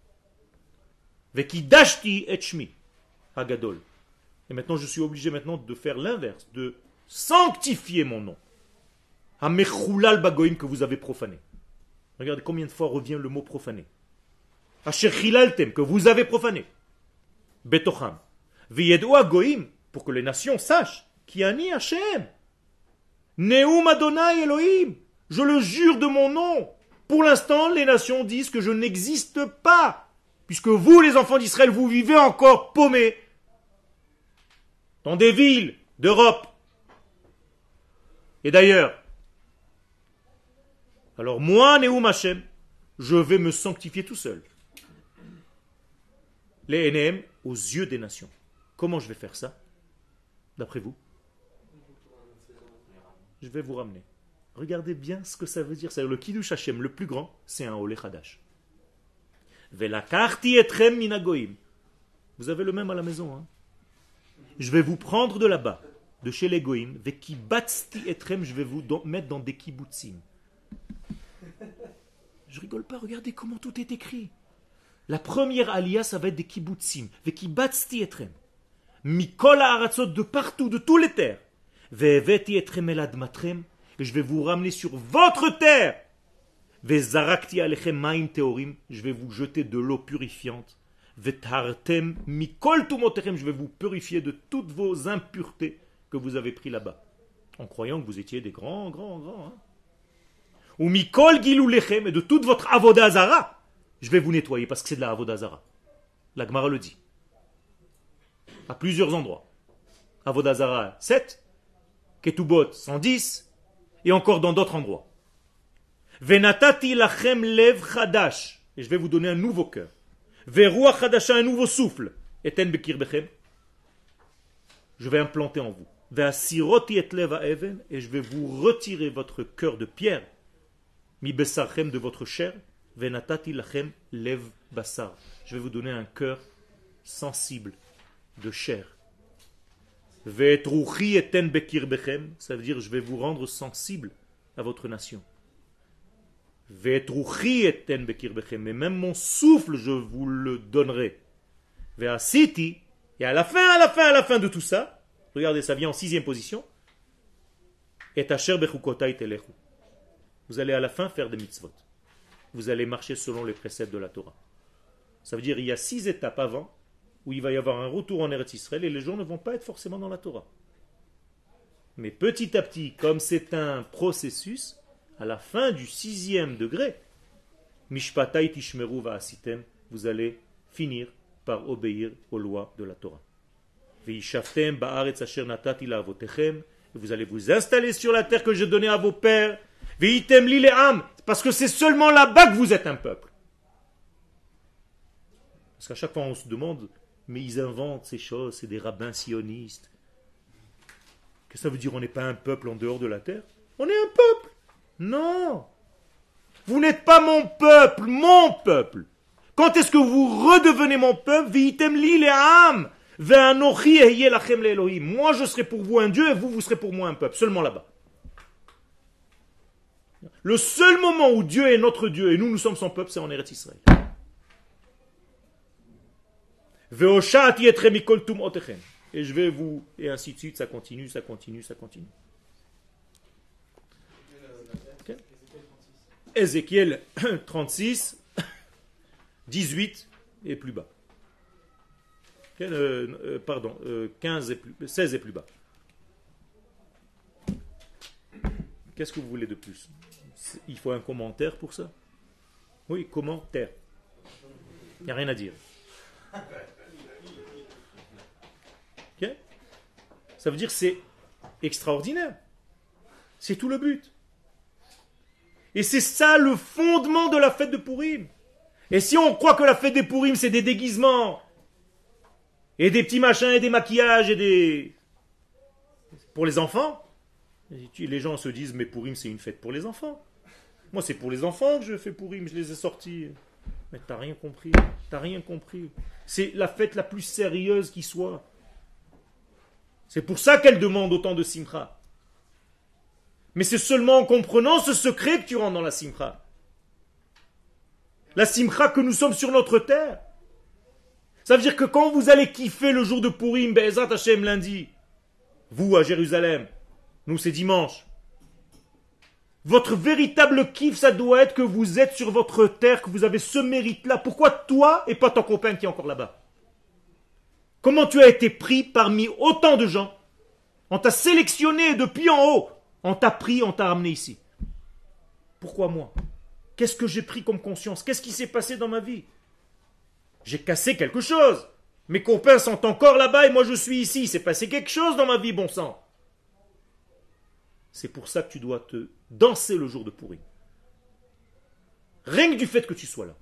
Vekidashti et shmi hagadol. Et maintenant, je suis obligé maintenant de faire l'inverse, de sanctifier mon nom. Hamechulal bagoim, que vous avez profané. Regardez combien de fois revient le mot profané. Asher chilaltem, que vous avez profané. Betocham. V'yedu agoim, pour que les nations sachent, qui ani Hashem. Neum Adonai Elohim. Je le jure de mon nom. Pour l'instant, les nations disent que je n'existe pas. Puisque vous, les enfants d'Israël, vous vivez encore paumés. Dans des villes d'Europe. Et d'ailleurs. Alors moi, Neum Hashem, je vais me sanctifier tout seul. Les N M aux yeux des nations. Comment je vais faire ça? D'après vous? Je vais vous ramener. Regardez bien ce que ça veut dire. C'est le Kiddush Hashem, le plus grand, c'est un Olé Hadash. Velakarti etrem minagoim. Vous avez le même à la maison. Hein? Je vais vous prendre de là-bas, de chez les Goïm. Vekibatzti etrem, je vais vous do- mettre dans des kibbutzim. Je rigole pas, regardez comment tout est écrit. La première aliyah, ça va être des kibbutzim. Vekibatzti etrem. Mikol ha'aratzot, de partout, de tous les terres. Ve'eveti etrem el admatrem. Et je vais vous ramener sur votre terre. Ve'zarakti alechem ma'im teorim. Je vais vous jeter de l'eau purifiante. Ve'tartem mikol tumotechem. Je vais vous purifier de toutes vos impuretés que vous avez pris là-bas. En croyant que vous étiez des grands, grands, grands. Hein. Ou mikol gilou lechem. Et de toute votre avodah zara. Je vais vous nettoyer parce que c'est de la avodah zara. La Gemara le dit. À plusieurs endroits. Avodah zara sept. Ketubot cent dix. Et encore dans d'autres endroits. Venatati lachem lev chadash. Et je vais vous donner un nouveau cœur. Veruach chadasha, un nouveau souffle. Eten bekir bechem. Je vais implanter en vous. Veasiroti et lev haeven. Et je vais vous retirer votre cœur de pierre. Mi besarchem, de votre chair. Venatati lachem lev basar. Je vais vous donner un cœur sensible de chair. Ve'etruchi eten bekir bechem. Ça veut dire je vais vous rendre sensible à votre nation. Ve'etruchi eten bekir bechem. Et même mon souffle je vous le donnerai. Ve'asiti. Et à la fin, à la fin, à la fin de tout ça, regardez, ça vient en sixième position. Et asher bechukotai telechu. Vous allez à la fin faire des mitzvot. Vous allez marcher selon les préceptes de la Torah. Ça veut dire il y a six étapes avant où il va y avoir un retour en Eretz Israël et les gens ne vont pas être forcément dans la Torah. Mais petit à petit, comme c'est un processus, à la fin du sixième degré, Mishpatai tishmeru va'asitem, vous allez finir par obéir aux lois de la Torah. Ve'ishaftem ba'aretz asher natati la'avotechem, vous allez vous installer sur la terre que j'ai donnée à vos pères. Ve'item li le'am, parce que c'est seulement là-bas que vous êtes un peuple. Parce qu'à chaque fois on se demande, mais ils inventent ces choses, c'est des rabbins sionistes. Qu'est-ce que ça veut dire, on n'est pas un peuple en dehors de la terre? On est un peuple. Non. Vous n'êtes pas mon peuple, mon peuple. Quand est-ce que vous redevenez mon peuple? Ve'item li le'am, ve'anochi ehye lachem le'elohim. Moi je serai pour vous un Dieu et vous, vous serez pour moi un peuple. Seulement là-bas. Le seul moment où Dieu est notre Dieu et nous, nous sommes son peuple, c'est en Eretz Israël. Et je vais vous... Et ainsi de suite, ça continue, ça continue, ça continue. Okay. Ézéchiel trente-six, dix-huit et plus bas. Okay, euh, euh, pardon, euh, quinze et plus, seize et plus bas. Qu'est-ce que vous voulez de plus? Il faut un commentaire pour ça? Oui, commentaire. Il n'y a rien à dire. Okay? Ça veut dire que c'est extraordinaire. C'est tout le but. Et c'est ça le fondement de la fête de Pourim. Et si on croit que la fête des Pourim, c'est des déguisements, et des petits machins, et des maquillages, et des... pour les enfants, les gens se disent, mais Pourim, c'est une fête pour les enfants. Moi, c'est pour les enfants que je fais Pourim, je les ai sortis. Mais t'as rien compris, t'as rien compris. C'est la fête la plus sérieuse qui soit. C'est pour ça qu'elle demande autant de simcha. Mais c'est seulement en comprenant ce secret que tu rentres dans la simcha. La simcha que nous sommes sur notre terre. Ça veut dire que quand vous allez kiffer le jour de Pourim, Be'ezrat Hashem lundi, vous à Jérusalem, nous c'est dimanche, votre véritable kiff, ça doit être que vous êtes sur votre terre, que vous avez ce mérite-là. Pourquoi toi et pas ton copain qui est encore là-bas? Comment tu as été pris parmi autant de gens? On t'a sélectionné depuis en haut. On t'a pris, on t'a ramené ici. Pourquoi moi? Qu'est-ce que j'ai pris comme conscience? Qu'est-ce qui s'est passé dans ma vie? J'ai cassé quelque chose. Mes copains sont encore là-bas et moi je suis ici. Il s'est passé quelque chose dans ma vie, bon sang. C'est pour ça que tu dois te danser le jour de Pourim. Rien que du fait que tu sois là.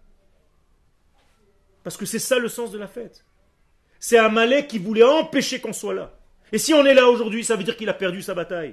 Parce que c'est ça le sens de la fête. C'est Amalek qui voulait empêcher qu'on soit là. Et si on est là aujourd'hui, ça veut dire qu'il a perdu sa bataille.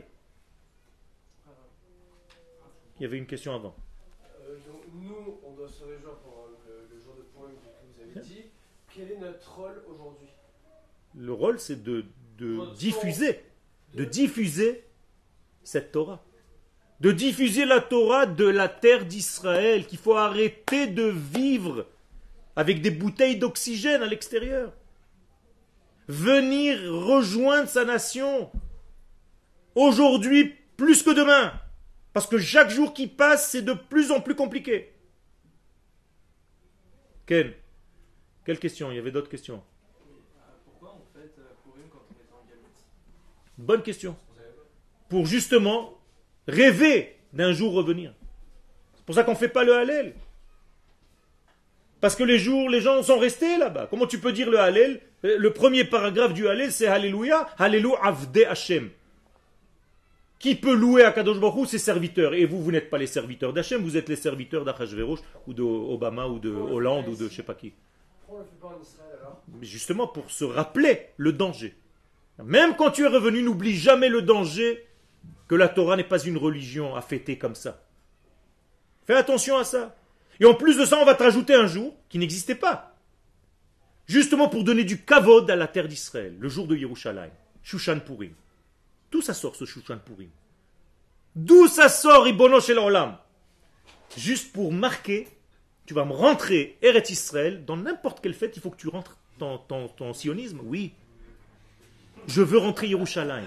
Il y avait une question avant. Euh, donc, nous, on doit se réjouir pour le, le jour de Pourim que vous avez dit. Quel est notre rôle aujourd'hui? Le rôle, c'est de, de diffuser, de diffuser cette Torah. De diffuser la Torah de la terre d'Israël, qu'il faut arrêter de vivre avec des bouteilles d'oxygène à l'extérieur. Venir rejoindre sa nation. Aujourd'hui, plus que demain. Parce que chaque jour qui passe, c'est de plus en plus compliqué. Ken, quelle question? Il y avait d'autres questions. Pourquoi on fête Pourim quand on est en Galoute? Bonne question. Pour justement rêver d'un jour revenir. C'est pour ça qu'on ne fait pas le Hallel. Parce que les jours, les gens sont restés là-bas. Comment tu peux dire le Hallel? Le premier paragraphe du Hallel, c'est Alléluia, Alléluia Avdei Hashem. Qui peut louer Akadosh Baruch Hu? Ses serviteurs. Et vous, vous n'êtes pas les serviteurs d'Hachem, vous êtes les serviteurs d'Achashverosh, ou d'Obama, ou de Hollande, ou de je sais pas qui. Pourquoi on le fait pas en Israël alors? Mais justement pour se rappeler le danger. Même quand tu es revenu, n'oublie jamais le danger que la Torah n'est pas une religion à fêter comme ça. Fais attention à ça. Et en plus de ça, on va te rajouter un jour qui n'existait pas. Justement pour donner du kavod à la terre d'Israël, le jour de Yerushalayim, Shushan Purim. D'où ça sort ce Shushan Purim? D'où ça sort Ribono Shel Olam? Juste pour marquer, tu vas me rentrer Eretz Israël, dans n'importe quelle fête, il faut que tu rentres ton, ton, ton sionisme. Oui. Je veux rentrer Yerushalayim.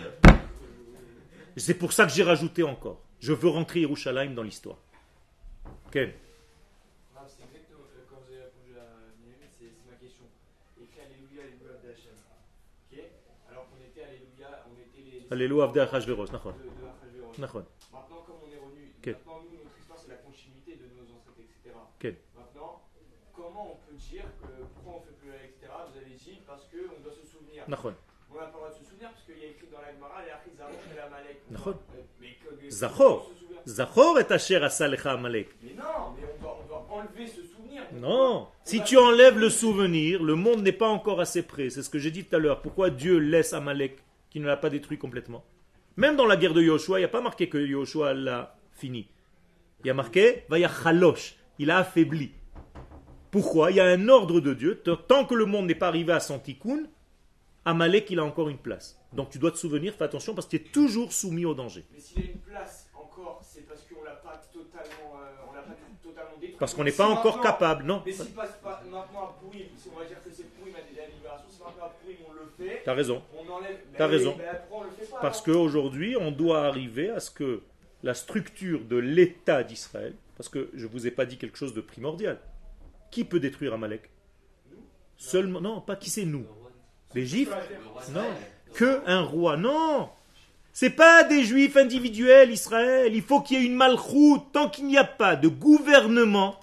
C'est pour ça que j'ai rajouté encore. Je veux rentrer Yerushalayim dans l'histoire. Ken. Ah, c'est exactement euh, quand vous avez répondu à Myriam, c'est c'est ma question. Écrit Alléluia, Alléluia, Avdei Hashem. Ok? Alors qu'on était Alléluia, on était les. Alléluia, Avdei Achashverosh. De, de Achashverosh. Nachon. Maintenant, comme on est revenu, Ok. maintenant, nous, notre histoire, c'est la continuité de nos ancêtres, et cetera. Ok. Maintenant, comment on peut dire que pourquoi on fait plus, et cetera. Vous avez dit parce qu'on doit se souvenir. Nachon. On n'a pas le droit de se souvenir parce qu'il y a écrit dans la Gemara, les Achid Zachor et Amalek. Nachon. Mais que- Zachor. on se souvient. Zachor et Asher asa lecha Amalek. Mais non, mais on doit, on doit enlever ce souvenir. Non. Si On tu va- enlèves le souvenir, le monde n'est pas encore assez près. C'est ce que j'ai dit tout à l'heure. Pourquoi Dieu laisse Amalek, qui ne l'a pas détruit complètement? Même dans la guerre de Yoshua, il n'y a pas marqué que Yoshua l'a fini. Il y a marqué Vaya Chalosh. Il a affaibli. Pourquoi? Il y a un ordre de Dieu. Tant que le monde n'est pas arrivé à son tikkun, Amalek, il a encore une place. Donc tu dois te souvenir, fais attention, parce que tu es toujours soumis au danger. Mais s'il y a une place encore, c'est parce qu'on l'a pas totalement, euh, on l'a pas totalement détruit. Parce qu'on n'est Si pas encore maintenant- capable, non. Mais s'il passe pas maintenant à Pourim, si on va dire que c'est Pourim à la libération, si maintenant à Pourim on le fait, T'as raison. on enlève. T'as Ben raison. oui, ben pourquoi on le fait pas Parce alors qu'aujourd'hui, on doit arriver à ce que la structure de l'État d'Israël, parce que je ne vous ai pas dit quelque chose de primordial. Qui peut détruire Amalek? Seulement, non, pas qui c'est nous. Les Juifs? Non. Que un roi? Non. C'est pas des Juifs individuels, Israël. Il faut qu'il y ait une malchoute. Tant qu'il n'y a pas de gouvernement,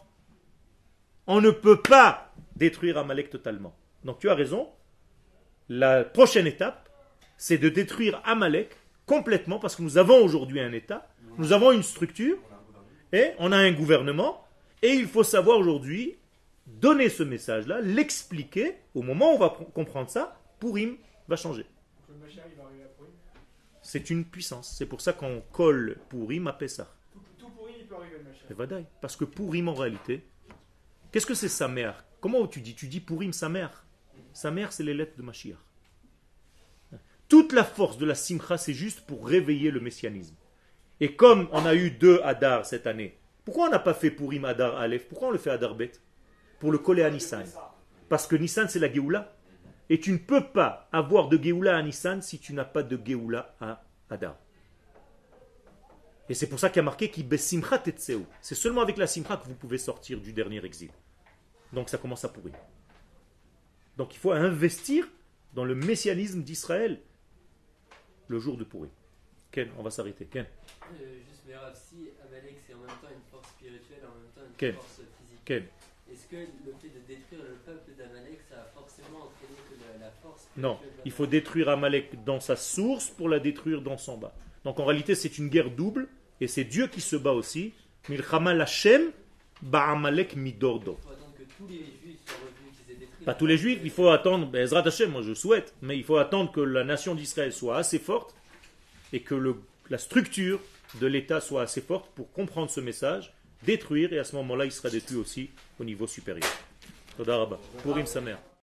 on ne peut pas détruire Amalek totalement. Donc tu as raison. La prochaine étape, c'est de détruire Amalek complètement, parce que nous avons aujourd'hui un État, nous avons une structure, Et on a un gouvernement, et il faut savoir aujourd'hui donner ce message-là, l'expliquer. Au moment où on va pr- comprendre ça, Purim va changer. Donc le Mashiach, il va arriver à Purim. C'est une puissance. C'est pour ça qu'on colle Purim à Pessah. Tout, tout Purim, il peut arriver le Mashiach. Et Vadaï. Parce que Purim, en réalité, qu'est-ce que c'est sa mère? Comment tu dis? Tu dis Purim, sa mère. Sa mère, c'est les lettres de Mashiach. Toute la force de la Simcha, c'est juste pour réveiller le messianisme. Et comme on a eu deux Hadar cette année, pourquoi on n'a pas fait Purim Hadar Aleph? Pourquoi on le fait Hadar Bet? Pour le coller à Nissan. Parce que Nissan, c'est la Géoula. Et tu ne peux pas avoir de Géoula à Nissan si tu n'as pas de Géoula à Hadar. Et c'est pour ça qu'il y a marqué qui besimcha tetseu. C'est seulement avec la simcha que vous pouvez sortir du dernier exil. Donc ça commence à pourrir. Donc il faut investir dans le messianisme d'Israël le jour de Pourri. Ken, on va s'arrêter. Ken. Euh, juste, mais Rav, si Amalek c'est en même temps une force spirituelle, en même temps une Ken. force physique, Ken. est-ce que le fait de détruire le peuple d'Amalek, ça a forcément entraîné que la, la force Non, spirituelle il faut détruire Amalek dans sa source pour la détruire dans son bas. Donc en réalité c'est une guerre double et c'est Dieu qui se bat aussi. Milchama Lachem ba'Amalek midordo. Il faut attendre que tous les juifs soient revenus, qu'ils aient détruit. Pas tous les juifs, il faut attendre, ben, Ezrat Hashem, moi je souhaite, mais il faut attendre que la nation d'Israël soit assez forte et que le, la structure de l'État soit assez forte pour comprendre ce message, détruire, et à ce moment-là il sera détruit aussi au niveau supérieur. Toda Rabba. Purim Samer.